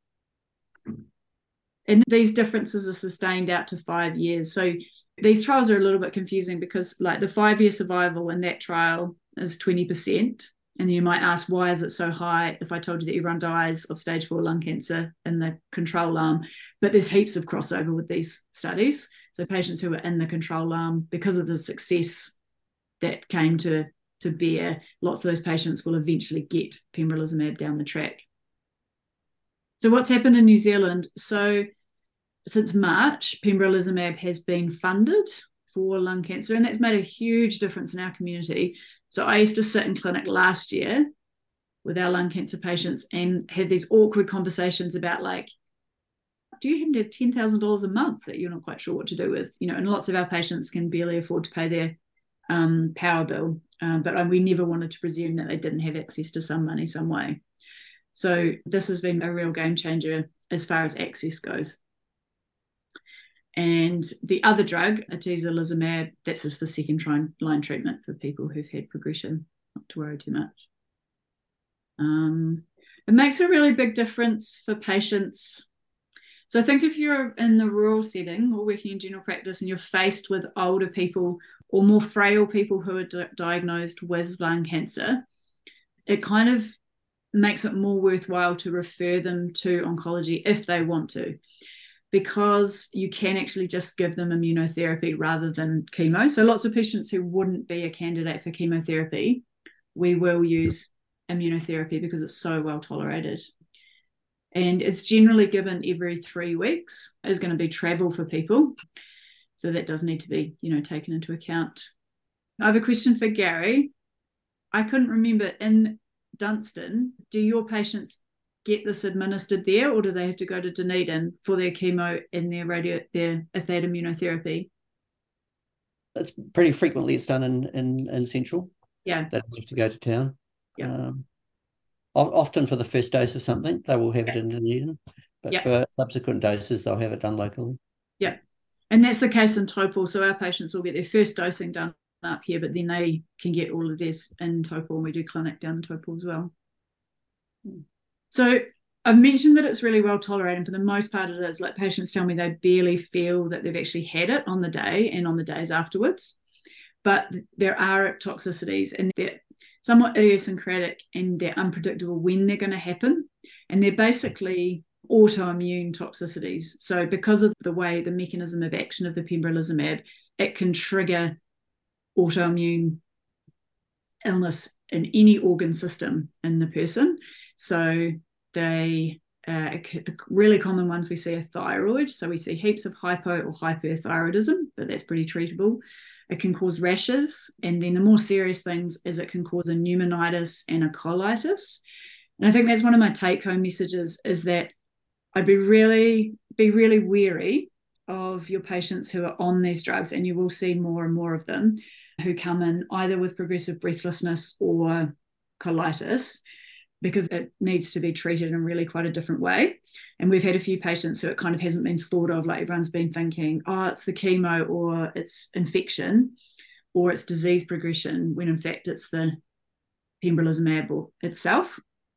S2: And these differences are sustained out to 5 years. So these trials are a little bit confusing because the 5-year survival in that trial is 20%. And then you might ask, why is it so high if I told you that everyone dies of stage 4 lung cancer in the control arm? But there's heaps of crossover with these studies. So patients who are in the control arm, because of the success that came to bear, lots of those patients will eventually get pembrolizumab down the track. So what's happened in New Zealand? So since March, pembrolizumab has been funded for lung cancer, and that's made a huge difference in our community. So I used to sit in clinic last year with our lung cancer patients and have these awkward conversations about do you happen to have $10,000 a month that you're not quite sure what to do with? And lots of our patients can barely afford to pay their power bill, but we never wanted to presume that they didn't have access to some money some way. So this has been a real game changer as far as access goes. And the other drug, atezolizumab, that's just for second-line treatment for people who've had progression, not to worry too much. It makes a really big difference for patients. So I think if you're in the rural setting or working in general practice and you're faced with older people or more frail people who are diagnosed with lung cancer, it kind of makes it more worthwhile to refer them to oncology if they want to, because you can actually just give them immunotherapy rather than chemo. So lots of patients who wouldn't be a candidate for chemotherapy, we will use immunotherapy because it's so well tolerated. And it's generally given every 3 weeks. Is going to be travel for people. So that does need to be, taken into account. I have a question for Gary. I couldn't remember, in Dunstan, do your patients get this administered there, or do they have to go to Dunedin for their chemo and if they had immunotherapy?
S3: It's pretty frequently it's done in Central.
S2: Yeah.
S3: They don't have to go to town.
S2: Yeah.
S3: Often for the first dose of something, they will have it in Dunedin, but for subsequent doses, they'll have it done locally.
S2: Yeah. And that's the case in Taupo. So our patients will get their first dosing done up here, but then they can get all of this in Taupo, and we do clinic down in Taupo as well. So I've mentioned that it's really well tolerated, and for the most part it is. Patients tell me they barely feel that they've actually had it on the day and on the days afterwards. but there are toxicities, and they're somewhat idiosyncratic, and they're unpredictable when they're going to happen. And they're basically autoimmune toxicities. So because of the way the mechanism of action of the pembrolizumab, it can trigger autoimmune illness in any organ system in the person. So the really common ones we see are thyroid. So we see heaps of hypo or hyperthyroidism, but that's pretty treatable. It can cause rashes. And then the more serious things is it can cause a pneumonitis and a colitis. And I think that's one of my take-home messages, is that I'd be really wary of your patients who are on these drugs, and you will see more and more of them who come in either with progressive breathlessness or colitis, because it needs to be treated in really quite a different way. And we've had a few patients who it kind of hasn't been thought of, like everyone's been thinking, oh, it's the chemo or it's infection or it's disease progression, when in fact it's the pembrolizumab itself.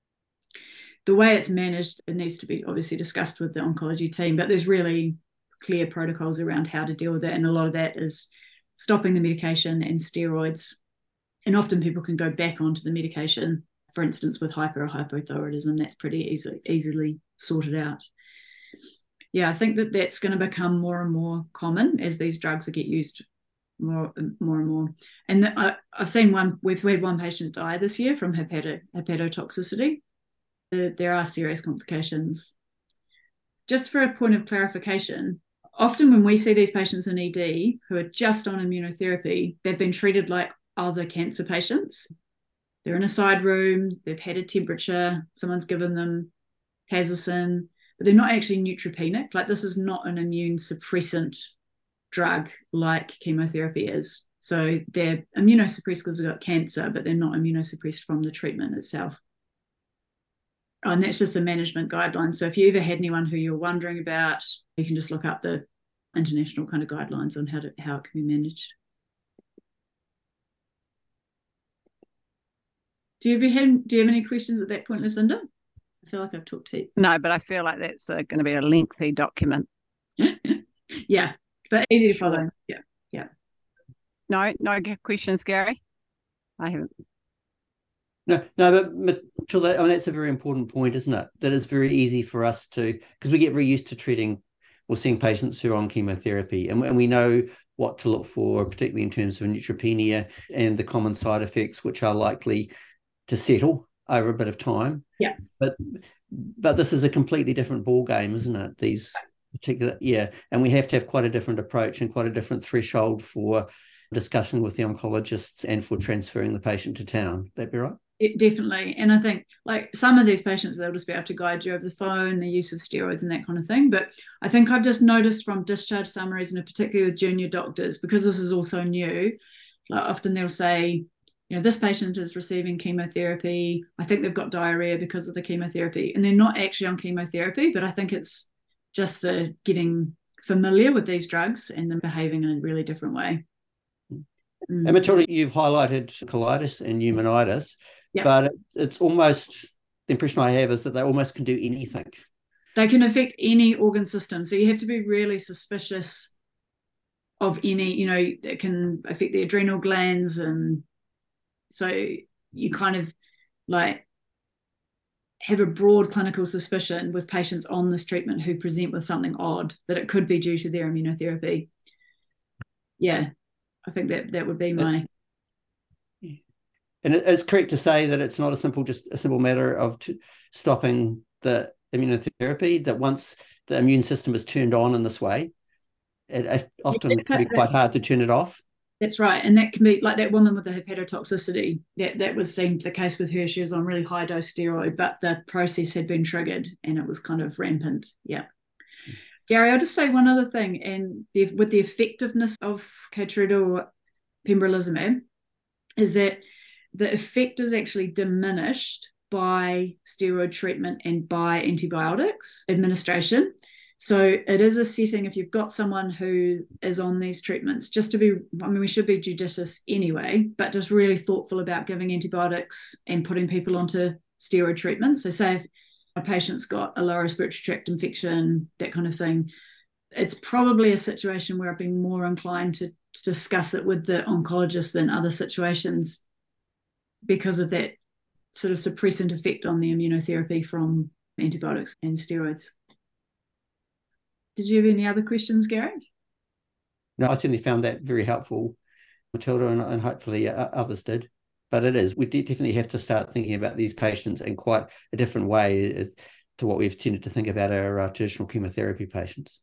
S2: The way it's managed, it needs to be obviously discussed with the oncology team, but there's really clear protocols around how to deal with it. And a lot of that is stopping the medication and steroids. And often people can go back onto the medication, for instance, with hyper or hypothyroidism. That's pretty easily sorted out. Yeah, I think that that's going to become more and more common as these drugs get used more and more. And I've seen we've had one patient die this year from hepatotoxicity. There are serious complications. Just for a point of clarification, often when we see these patients in ED who are just on immunotherapy, they've been treated like other cancer patients. They're in a side room, they've had a temperature, someone's given them Tazocin, but they're not actually neutropenic. Like, this is not an immune suppressant drug like chemotherapy is. So they're immunosuppressed because they've got cancer, but they're not immunosuppressed from the treatment itself. And that's just the management guidelines. So if you ever had anyone who you're wondering about, you can just look up the international kind of guidelines on how it can be managed. Do you have any questions at that point, Lucinda? I feel like I've talked heaps.
S1: No, but I feel like that's going to be a lengthy document.
S2: Yeah, but easy to follow. Yeah.
S3: No
S1: questions, Gary? I haven't.
S3: No, but Matilda, I mean, that's a very important point, isn't it? That it's very easy for us to, because we get very used to treating or seeing patients who are on chemotherapy, and we know what to look for, particularly in terms of neutropenia and the common side effects, which are likely to settle over a bit of time.
S2: Yeah.
S3: But this is a completely different ball game, isn't it? These particular, and we have to have quite a different approach and quite a different threshold for discussion with the oncologists and for transferring the patient to town. That'd be right?
S2: Definitely. And I think, like, some of these patients, they'll just be able to guide you over the phone, the use of steroids and that kind of thing. But I think I've just noticed from discharge summaries, and particularly with junior doctors, because this is also new, like, often they'll say, this patient is receiving chemotherapy. I think they've got diarrhea because of the chemotherapy. And they're not actually on chemotherapy, but I think it's just the getting familiar with these drugs and them behaving in a really different way.
S3: And Matilda, you've highlighted colitis and pneumonitis, but it's almost, the impression I have is that they almost can do anything.
S2: They can affect any organ system. So you have to be really suspicious of any, it can affect the adrenal glands. And so you kind of like have a broad clinical suspicion with patients on this treatment who present with something odd, that it could be due to their immunotherapy. Yeah. I think that would be my.
S3: And it's correct to say that it's not just a simple matter of stopping the immunotherapy, that once the immune system is turned on in this way, it often can be quite hard to turn it off.
S2: That's right. And that can be like that woman with the hepatotoxicity. That was seemed the case with her. She was on really high dose steroid, but the process had been triggered and it was kind of rampant. Yeah. Gary, I'll just say one other thing, and with the effectiveness of Keytruda or pembrolizumab, is that the effect is actually diminished by steroid treatment and by antibiotics administration. So it is a setting, if you've got someone who is on these treatments, we should be judicious anyway, but just really thoughtful about giving antibiotics and putting people onto steroid treatment. So say if a patient's got a lower respiratory tract infection, that kind of thing, it's probably a situation where I'd be more inclined to discuss it with the oncologist in other situations because of that sort of suppressant effect on the immunotherapy from antibiotics and steroids. Did you have any other questions, Gary?
S3: No, I certainly found that very helpful, Matilda, and hopefully others did. But it is, we definitely have to start thinking about these patients in quite a different way to what we've tended to think about our traditional chemotherapy patients.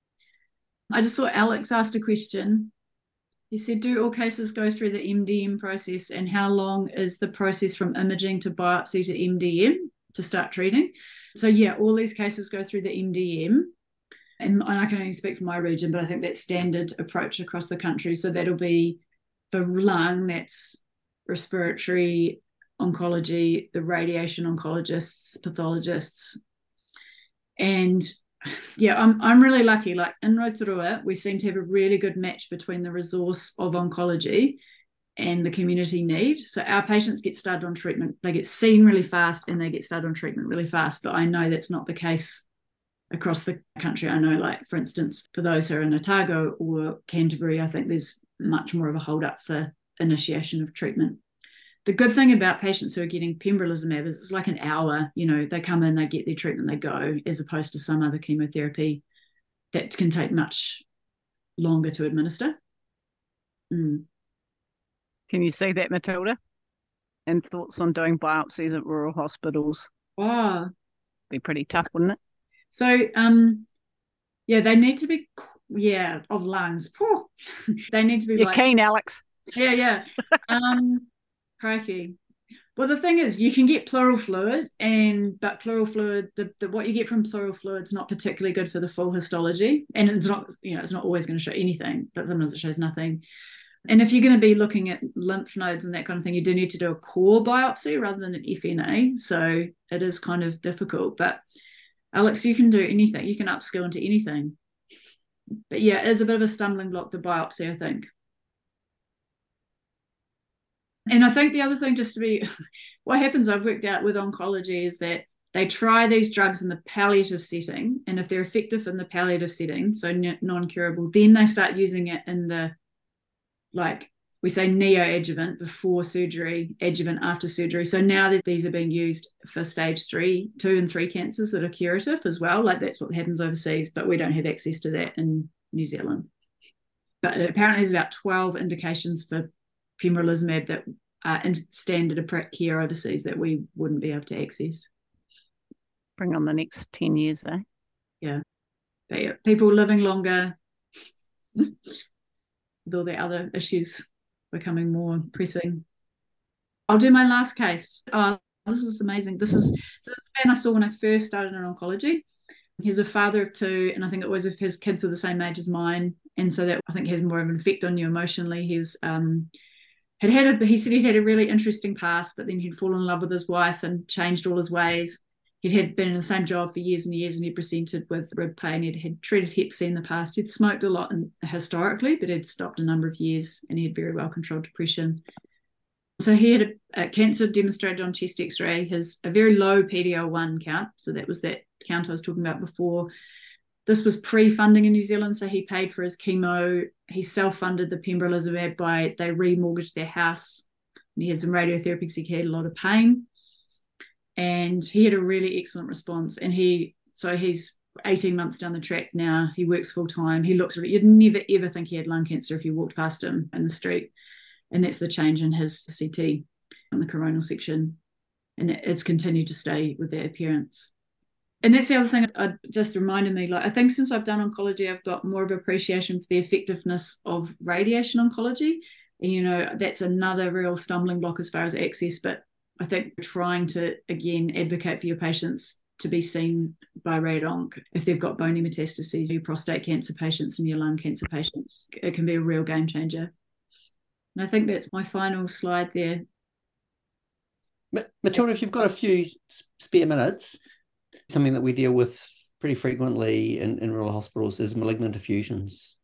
S2: I just saw Alex asked a question. He said, do all cases go through the MDM process, and how long is the process from imaging to biopsy to MDM to start treating? So yeah, all these cases go through the MDM. And I can only speak for my region, but I think that's standard approach across the country. So that'll be for lung, that's respiratory oncology, the radiation oncologists, pathologists. And yeah, I'm really lucky. Like in Rotorua, we seem to have a really good match between the resource of oncology and the community need. So our patients get started on treatment, they get seen really fast and they get started on treatment really fast. But I know that's not the case across the country. I know, like, for instance, for those who are in Otago or Canterbury, I think there's much more of a hold up for initiation of treatment. The good thing about patients who are getting pembrolizumab is it's like an hour, you know, they come in, they get their treatment, they go, as opposed to some other chemotherapy that can take much longer to administer.
S1: Can you see that, Matilda? And thoughts on doing biopsies at rural hospitals?
S2: Oh,
S1: be pretty tough, wouldn't it?
S2: So, yeah, they need to be, of lungs. They need to be
S1: You're keen, Alex.
S2: Yeah. Crikey. Well, the thing is, you can get pleural fluid, but pleural fluid, what you get from pleural fluid is not particularly good for the full histology, and it's not, it's not always going to show anything, but sometimes it shows nothing. And if you're going to be looking at lymph nodes and that kind of thing, you do need to do a core biopsy rather than an FNA. So it is kind of difficult. But Alex, you can do anything. You can upskill into anything. But yeah, it is a bit of a stumbling block, the biopsy, I think. And I think the other thing, just to be, what happens, I've worked out with oncology, is that they try these drugs in the palliative setting. And if they're effective in the palliative setting, so non-curable, then they start using it in the, like we say, neoadjuvant, before surgery, adjuvant after surgery. So now these are being used for stage 2 and 3 cancers that are curative as well. Like that's what happens overseas, but we don't have access to that in New Zealand. But apparently there's about 12 indications for pembrolizumab that are in standard care overseas that we wouldn't be able to access.
S1: Bring on the next 10 years, eh?
S2: Yeah. But yeah, people living longer with all the other issues becoming more pressing. I'll do my last case. Oh, this is amazing. This is a man I saw when I first started in oncology. He's a father of 2, and I think it was if his kids were the same age as mine, and so that I think has more of an effect on you emotionally. He's he said he'd had a really interesting past, but then he'd fallen in love with his wife and changed all his ways. He'd been in the same job for years and years, and he'd presented with rib pain. He'd treated Hep C in the past. He'd smoked a lot historically, but he'd stopped a number of years, and he had very well controlled depression. So he had a cancer demonstrated on chest X-ray, a very low PD-L1 count. So that was that count I was talking about before. This was pre-funding in New Zealand, so he paid for his chemo. He self-funded the pembrolizumab they remortgaged their house. And he had some radiotherapy because he had a lot of pain. And he had a really excellent response. And he's 18 months down the track now. He works full-time. He looks, you'd never, ever think he had lung cancer if you walked past him in the street. And that's the change in his CT in the coronal section. And it's continued to stay with that appearance. And that's the other thing it just reminded me, like, I think since I've done oncology, I've got more of appreciation for the effectiveness of radiation oncology. And, that's another real stumbling block as far as access. But I think trying to, again, advocate for your patients to be seen by radonc if they've got bony metastases, your prostate cancer patients and your lung cancer patients, it can be a real game changer. And I think that's my final slide there.
S3: Matilda, if you've got a few spare minutes, something that we deal with pretty frequently in rural hospitals is malignant effusions.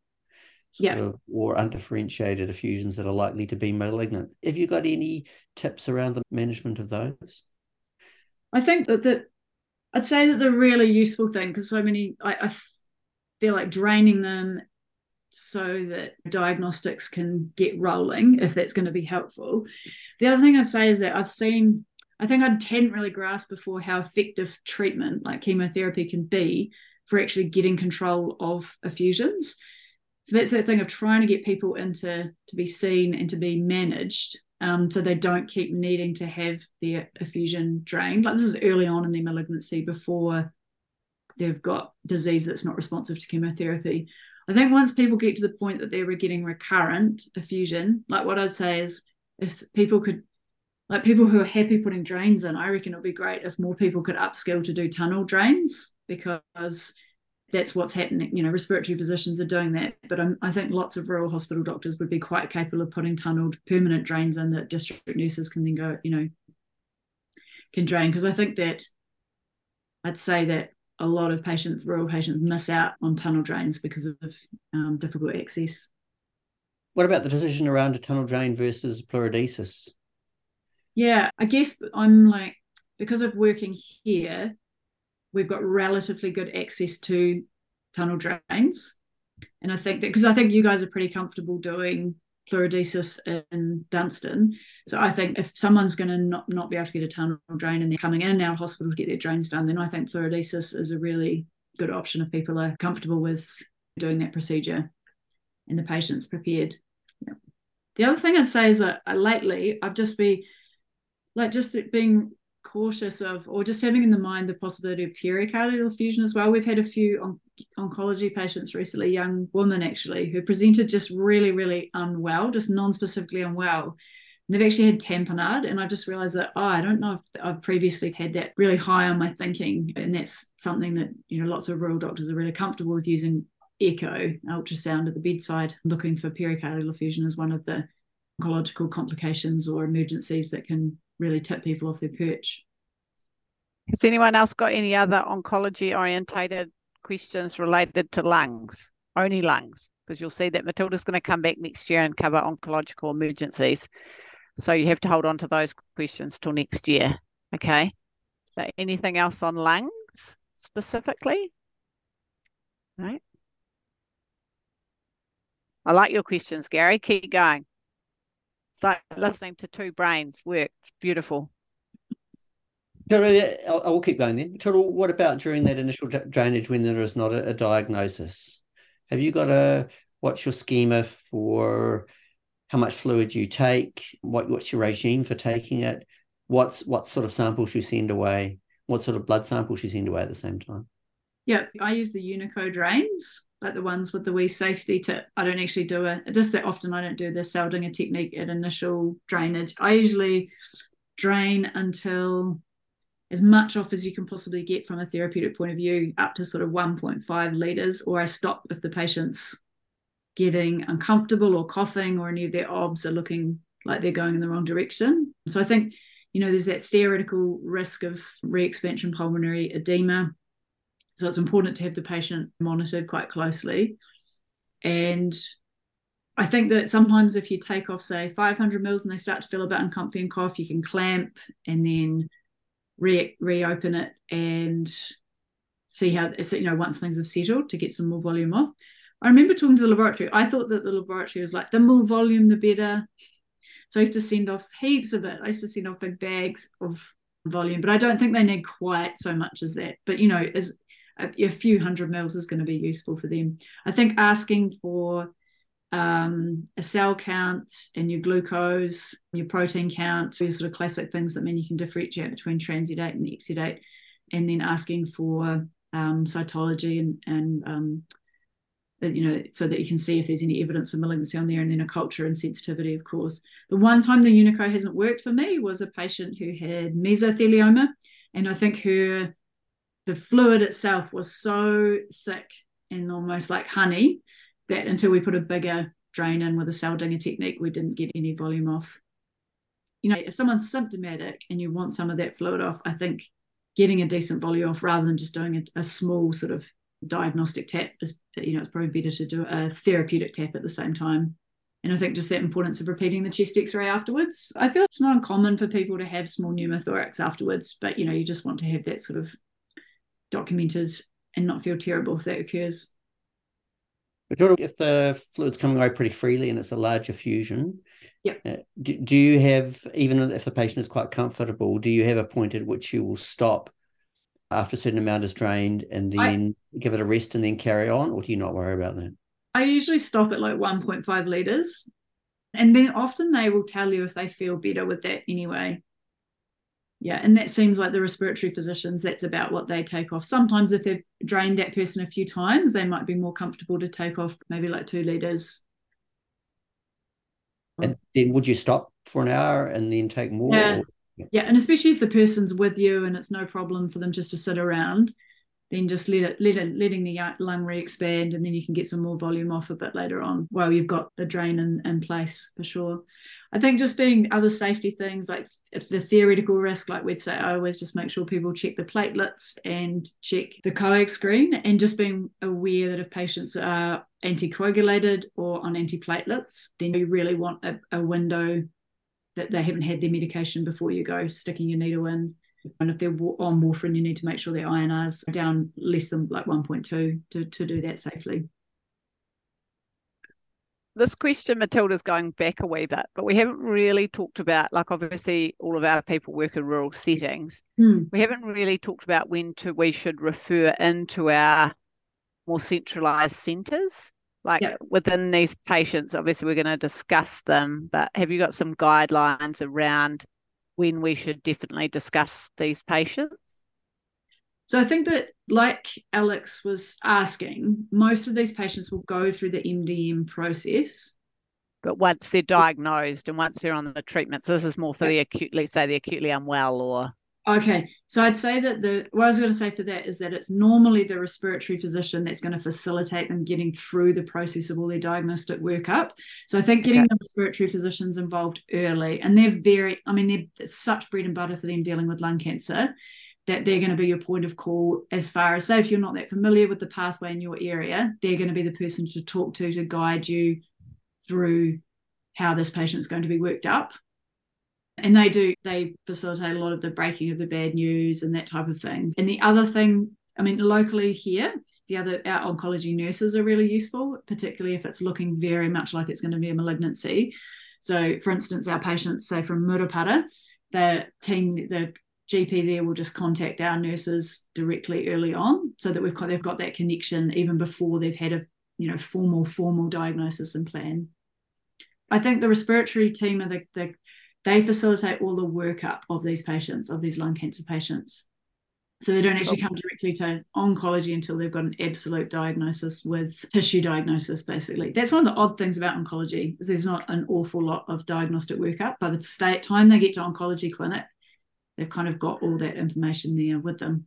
S3: Or undifferentiated effusions that are likely to be malignant. Have you got any tips around the management of those?
S2: I think that I'd say that the really useful thing, because so many, I feel like draining them so that diagnostics can get rolling, if that's going to be helpful. The other thing I say is that I think I hadn't really grasped before how effective treatment like chemotherapy can be for actually getting control of effusions. So that's that thing of trying to get people to be seen and to be managed, so they don't keep needing to have their effusion drained. Like, this is early on in their malignancy, before they've got disease that's not responsive to chemotherapy. I think once people get to the point that they're getting recurrent effusion, like what I'd say is, if people could, like people who are happy putting drains in, I reckon it would be great if more people could upskill to do tunnel drains, because that's what's happening. You know, respiratory physicians are doing that, but I think lots of rural hospital doctors would be quite capable of putting tunneled permanent drains in that district nurses can then go, can drain. Because I think that I'd say that a lot of rural patients miss out on tunnel drains because of difficult access.
S3: What about the decision around a tunnel drain versus pleurodesis?
S2: Yeah, I guess I'm like, because of working here, we've got relatively good access to tunnel drains. And I think that, because I think you guys are pretty comfortable doing pleurodesis in Dunstan. So I think if someone's going to not be able to get a tunnel drain and they're coming in and out of hospital to get their drains done, then I think pleurodesis is a really good option if people are comfortable with doing that procedure and the patient's prepared. Yeah. The other thing I'd say is that lately I've just been being cautious of, or just having in the mind the possibility of pericardial effusion as well. We've had a few oncology patients recently, young women actually, who presented just really, really unwell, just non-specifically unwell. And they've actually had tamponade, and I just realized that, I don't know if I've previously had that really high on my thinking. And that's something that, lots of rural doctors are really comfortable with, using echo, ultrasound at the bedside, looking for pericardial effusion as one of the oncological complications or emergencies that can really tip people off their perch.
S1: Has anyone else got any other oncology orientated questions related to lungs? Only lungs, because you'll see that Matilda's going to come back next year and cover oncological emergencies. So you have to hold on to those questions till next year. Okay. So anything else on lungs specifically? Right. I like your questions, Gary. Keep going. It's like listening to two brains work. It's beautiful.
S3: I'll keep going then. Total, what about during that initial drainage when there is not a diagnosis? Have you got what's your schema for how much fluid you take? What's your regime for taking it? What sort of samples you send away? What sort of blood samples you send away at the same time?
S2: Yeah, I use the Unico drains, like the ones with the wee safety tip. I don't actually do that often. I don't do the Seldinger technique at initial drainage. I usually drain until as much off as you can possibly get from a therapeutic point of view, up to sort of 1.5 litres, or I stop if the patient's getting uncomfortable or coughing, or any of their obs are looking like they're going in the wrong direction. So I think, there's that theoretical risk of re-expansion pulmonary edema. So it's important to have the patient monitored quite closely. And I think that sometimes if you take off, say, 500 mils and they start to feel a bit uncomfy and cough, you can clamp and then reopen it and see how, once things have settled, to get some more volume off. I remember talking to the laboratory. I thought that the laboratory was like, the more volume, the better. So I used to send off heaps of it. I used to send off big bags of volume, but I don't think they need quite so much as that. But, as a few hundred mils is going to be useful for them. I think asking for a cell count and your glucose, your protein count, these sort of classic things that mean you can differentiate between transudate and exudate, and then asking for cytology and so that you can see if there's any evidence of malignancy on there, and then a culture and sensitivity, of course. The one time the Unico hasn't worked for me was a patient who had mesothelioma, and I think the fluid itself was so thick and almost like honey that until we put a bigger drain in with a Seldinger technique, we didn't get any volume off. If someone's symptomatic and you want some of that fluid off, I think getting a decent volume off rather than just doing a small sort of diagnostic tap is, it's probably better to do a therapeutic tap at the same time. And I think just that importance of repeating the chest x-ray afterwards. I feel it's not uncommon for people to have small pneumothorax afterwards, but you just want to have that sort of documented and not feel terrible if that occurs.
S3: But if the fluid's coming away pretty freely and it's a large effusion,
S2: Yep.
S3: Do you have, even if the patient is quite comfortable, do you have a point at which you will stop after a certain amount is drained and then give it a rest and then carry on, or do you not worry about that?
S2: I usually stop at like 1.5 litres, and then often they will tell you if they feel better with that anyway. Yeah, and that seems like the respiratory physicians, that's about what they take off. Sometimes if they've drained that person a few times, they might be more comfortable to take off maybe like 2 litres.
S3: And then would you stop for an hour and then take more?
S2: Yeah. Yeah, and especially if the person's with you and it's no problem for them just to sit around, then just letting the lung re-expand, and then you can get some more volume off a bit later on while you've got the drain in place, for sure. I think just being other safety things, like if the theoretical risk, like we'd say, I always just make sure people check the platelets and check the coag screen, and just being aware that if patients are anticoagulated or on antiplatelets, then you really want a window that they haven't had their medication before you go sticking your needle in. And if they're on warfarin, you need to make sure their INRs are down less than like 1.2 to do that safely.
S1: This question, Matilda's going back a wee bit, but we haven't really talked about, like obviously all of our people work in rural settings. We haven't really talked about when we should refer into our more centralised centres. Like within these patients, obviously we're going to discuss them, but have you got some guidelines around when we should definitely discuss these patients?
S2: So I think that, like Alex was asking, most of these patients will go through the MDM process.
S1: But once they're diagnosed and once they're on the treatment, so this is more for the acutely, say the acutely unwell or...
S2: Okay, so I'd say that what I was going to say for that is that it's normally the respiratory physician that's going to facilitate them getting through the process of all their diagnostic workup. So I think getting the respiratory physicians involved early, and they're such bread and butter for them dealing with lung cancer, that they're going to be your point of call as far as, say, if you're not that familiar with the pathway in your area, they're going to be the person to talk to guide you through how this patient's going to be worked up. And they facilitate a lot of the breaking of the bad news and that type of thing. And the other thing, locally here, our oncology nurses are really useful, particularly if it's looking very much like it's going to be a malignancy. So, for instance, our patients, say from Murupara, the GP there will just contact our nurses directly early on, so that they've got that connection even before they've had a formal diagnosis and plan. I think the respiratory team are they facilitate all the workup of these patients, of these lung cancer patients. So they don't actually come directly to oncology until they've got an absolute diagnosis with tissue diagnosis, basically. That's one of the odd things about oncology, is there's not an awful lot of diagnostic workup. By the time they get to oncology clinic, they've kind of got all that information there with them.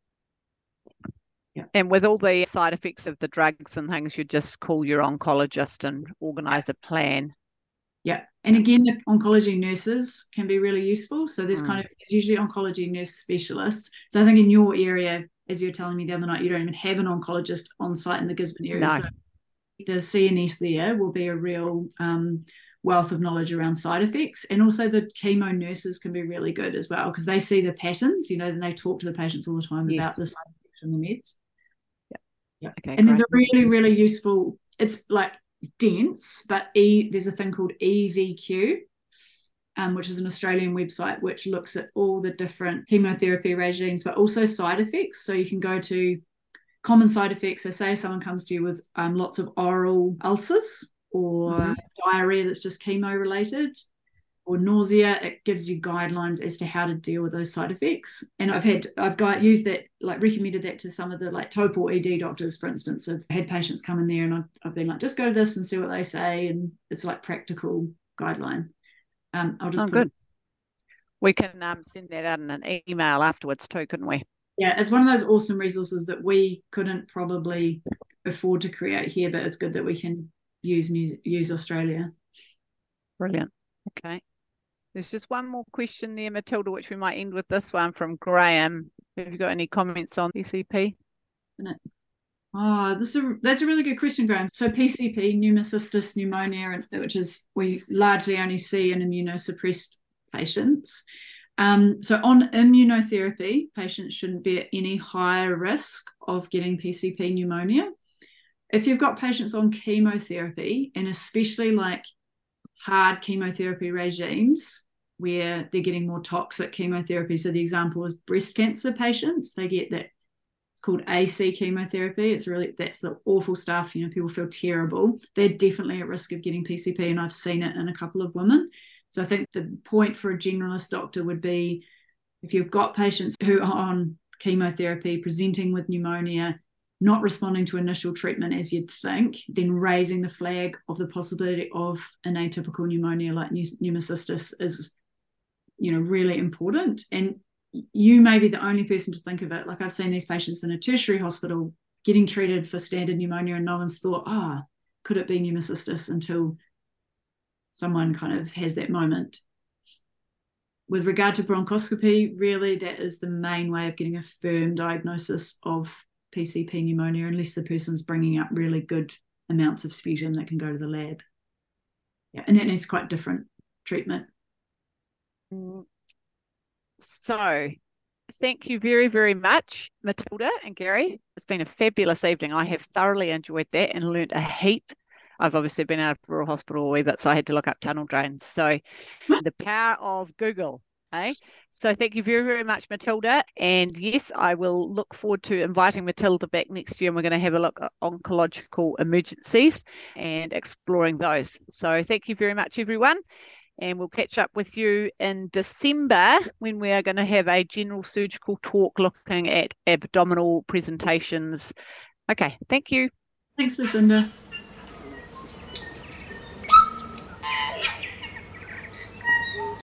S2: Yeah.
S1: And with all the side effects of the drugs and things, you just call your oncologist and organise a plan.
S2: Yeah. And again, the oncology nurses can be really useful. So there's usually oncology nurse specialists. So I think in your area, as you were telling me the other night, you don't even have an oncologist on site in the Gisborne area.
S1: No.
S2: So the CNS there will be a real wealth of knowledge around side effects. And also the chemo nurses can be really good as well, because they see the patterns, and they talk to the patients all the time about the side effects from the meds. Yeah. Okay, and great. There's a really, really useful, it's like dense, but there's a thing called EVQ, which is an Australian website which looks at all the different chemotherapy regimes, but also side effects. So you can go to common side effects. So say someone comes to you with lots of oral ulcers or diarrhea that's just chemo related, or nausea, it gives you guidelines as to how to deal with those side effects. And I've used that, like recommended that to some of the like total ED doctors, for instance. I've had patients come in there and I've been like, just go to this and see what they say. And it's like practical guideline. I'll just
S1: good. We can send that out in an email afterwards too, couldn't we?
S2: Yeah, it's one of those awesome resources that we couldn't probably afford to create here, but it's good that we can use Australia.
S1: Brilliant. Okay. There's just one more question there, Matilda, which we might end with this one from Graham. Have you got any comments on PCP?
S2: Oh, that's a really good question, Graham. So PCP, pneumocystis pneumonia, which is we largely only see in immunosuppressed patients. So on immunotherapy, patients shouldn't be at any higher risk of getting PCP pneumonia. if you've got patients on chemotherapy, and especially like hard chemotherapy regimes where they're getting more toxic chemotherapy. So the example is breast cancer patients. They get that, it's called AC chemotherapy. That's the awful stuff. People feel terrible. They're definitely at risk of getting PCP, and I've seen it in a couple of women. So I think the point for a generalist doctor would be, if you've got patients who are on chemotherapy, presenting with pneumonia, not responding to initial treatment as you'd think, then raising the flag of the possibility of an atypical pneumonia like pneumocystis is, really important. And you may be the only person to think of it. Like, I've seen these patients in a tertiary hospital getting treated for standard pneumonia, and no one's thought, could it be pneumocystis, until someone kind of has that moment. With regard to bronchoscopy, really that is the main way of getting a firm diagnosis of PCP pneumonia, unless the person's bringing up really good amounts of sputum that can go to the lab. Yeah, and that is quite different treatment.
S1: So thank you very, very much, Matilda and Gary. It's been a fabulous evening. I have thoroughly enjoyed that and learnt a heap. I've obviously been out of rural hospital a wee bit, so I had to look up tunnel drains. So the power of Google. So thank you very, very much, Matilda. And yes, I will look forward to inviting Matilda back next year, and we're going to have a look at oncological emergencies and exploring those. So thank you very much, everyone. And we'll catch up with you in December, when we are going to have a general surgical talk looking at abdominal presentations. Okay, thank you.
S2: Thanks, Lucinda.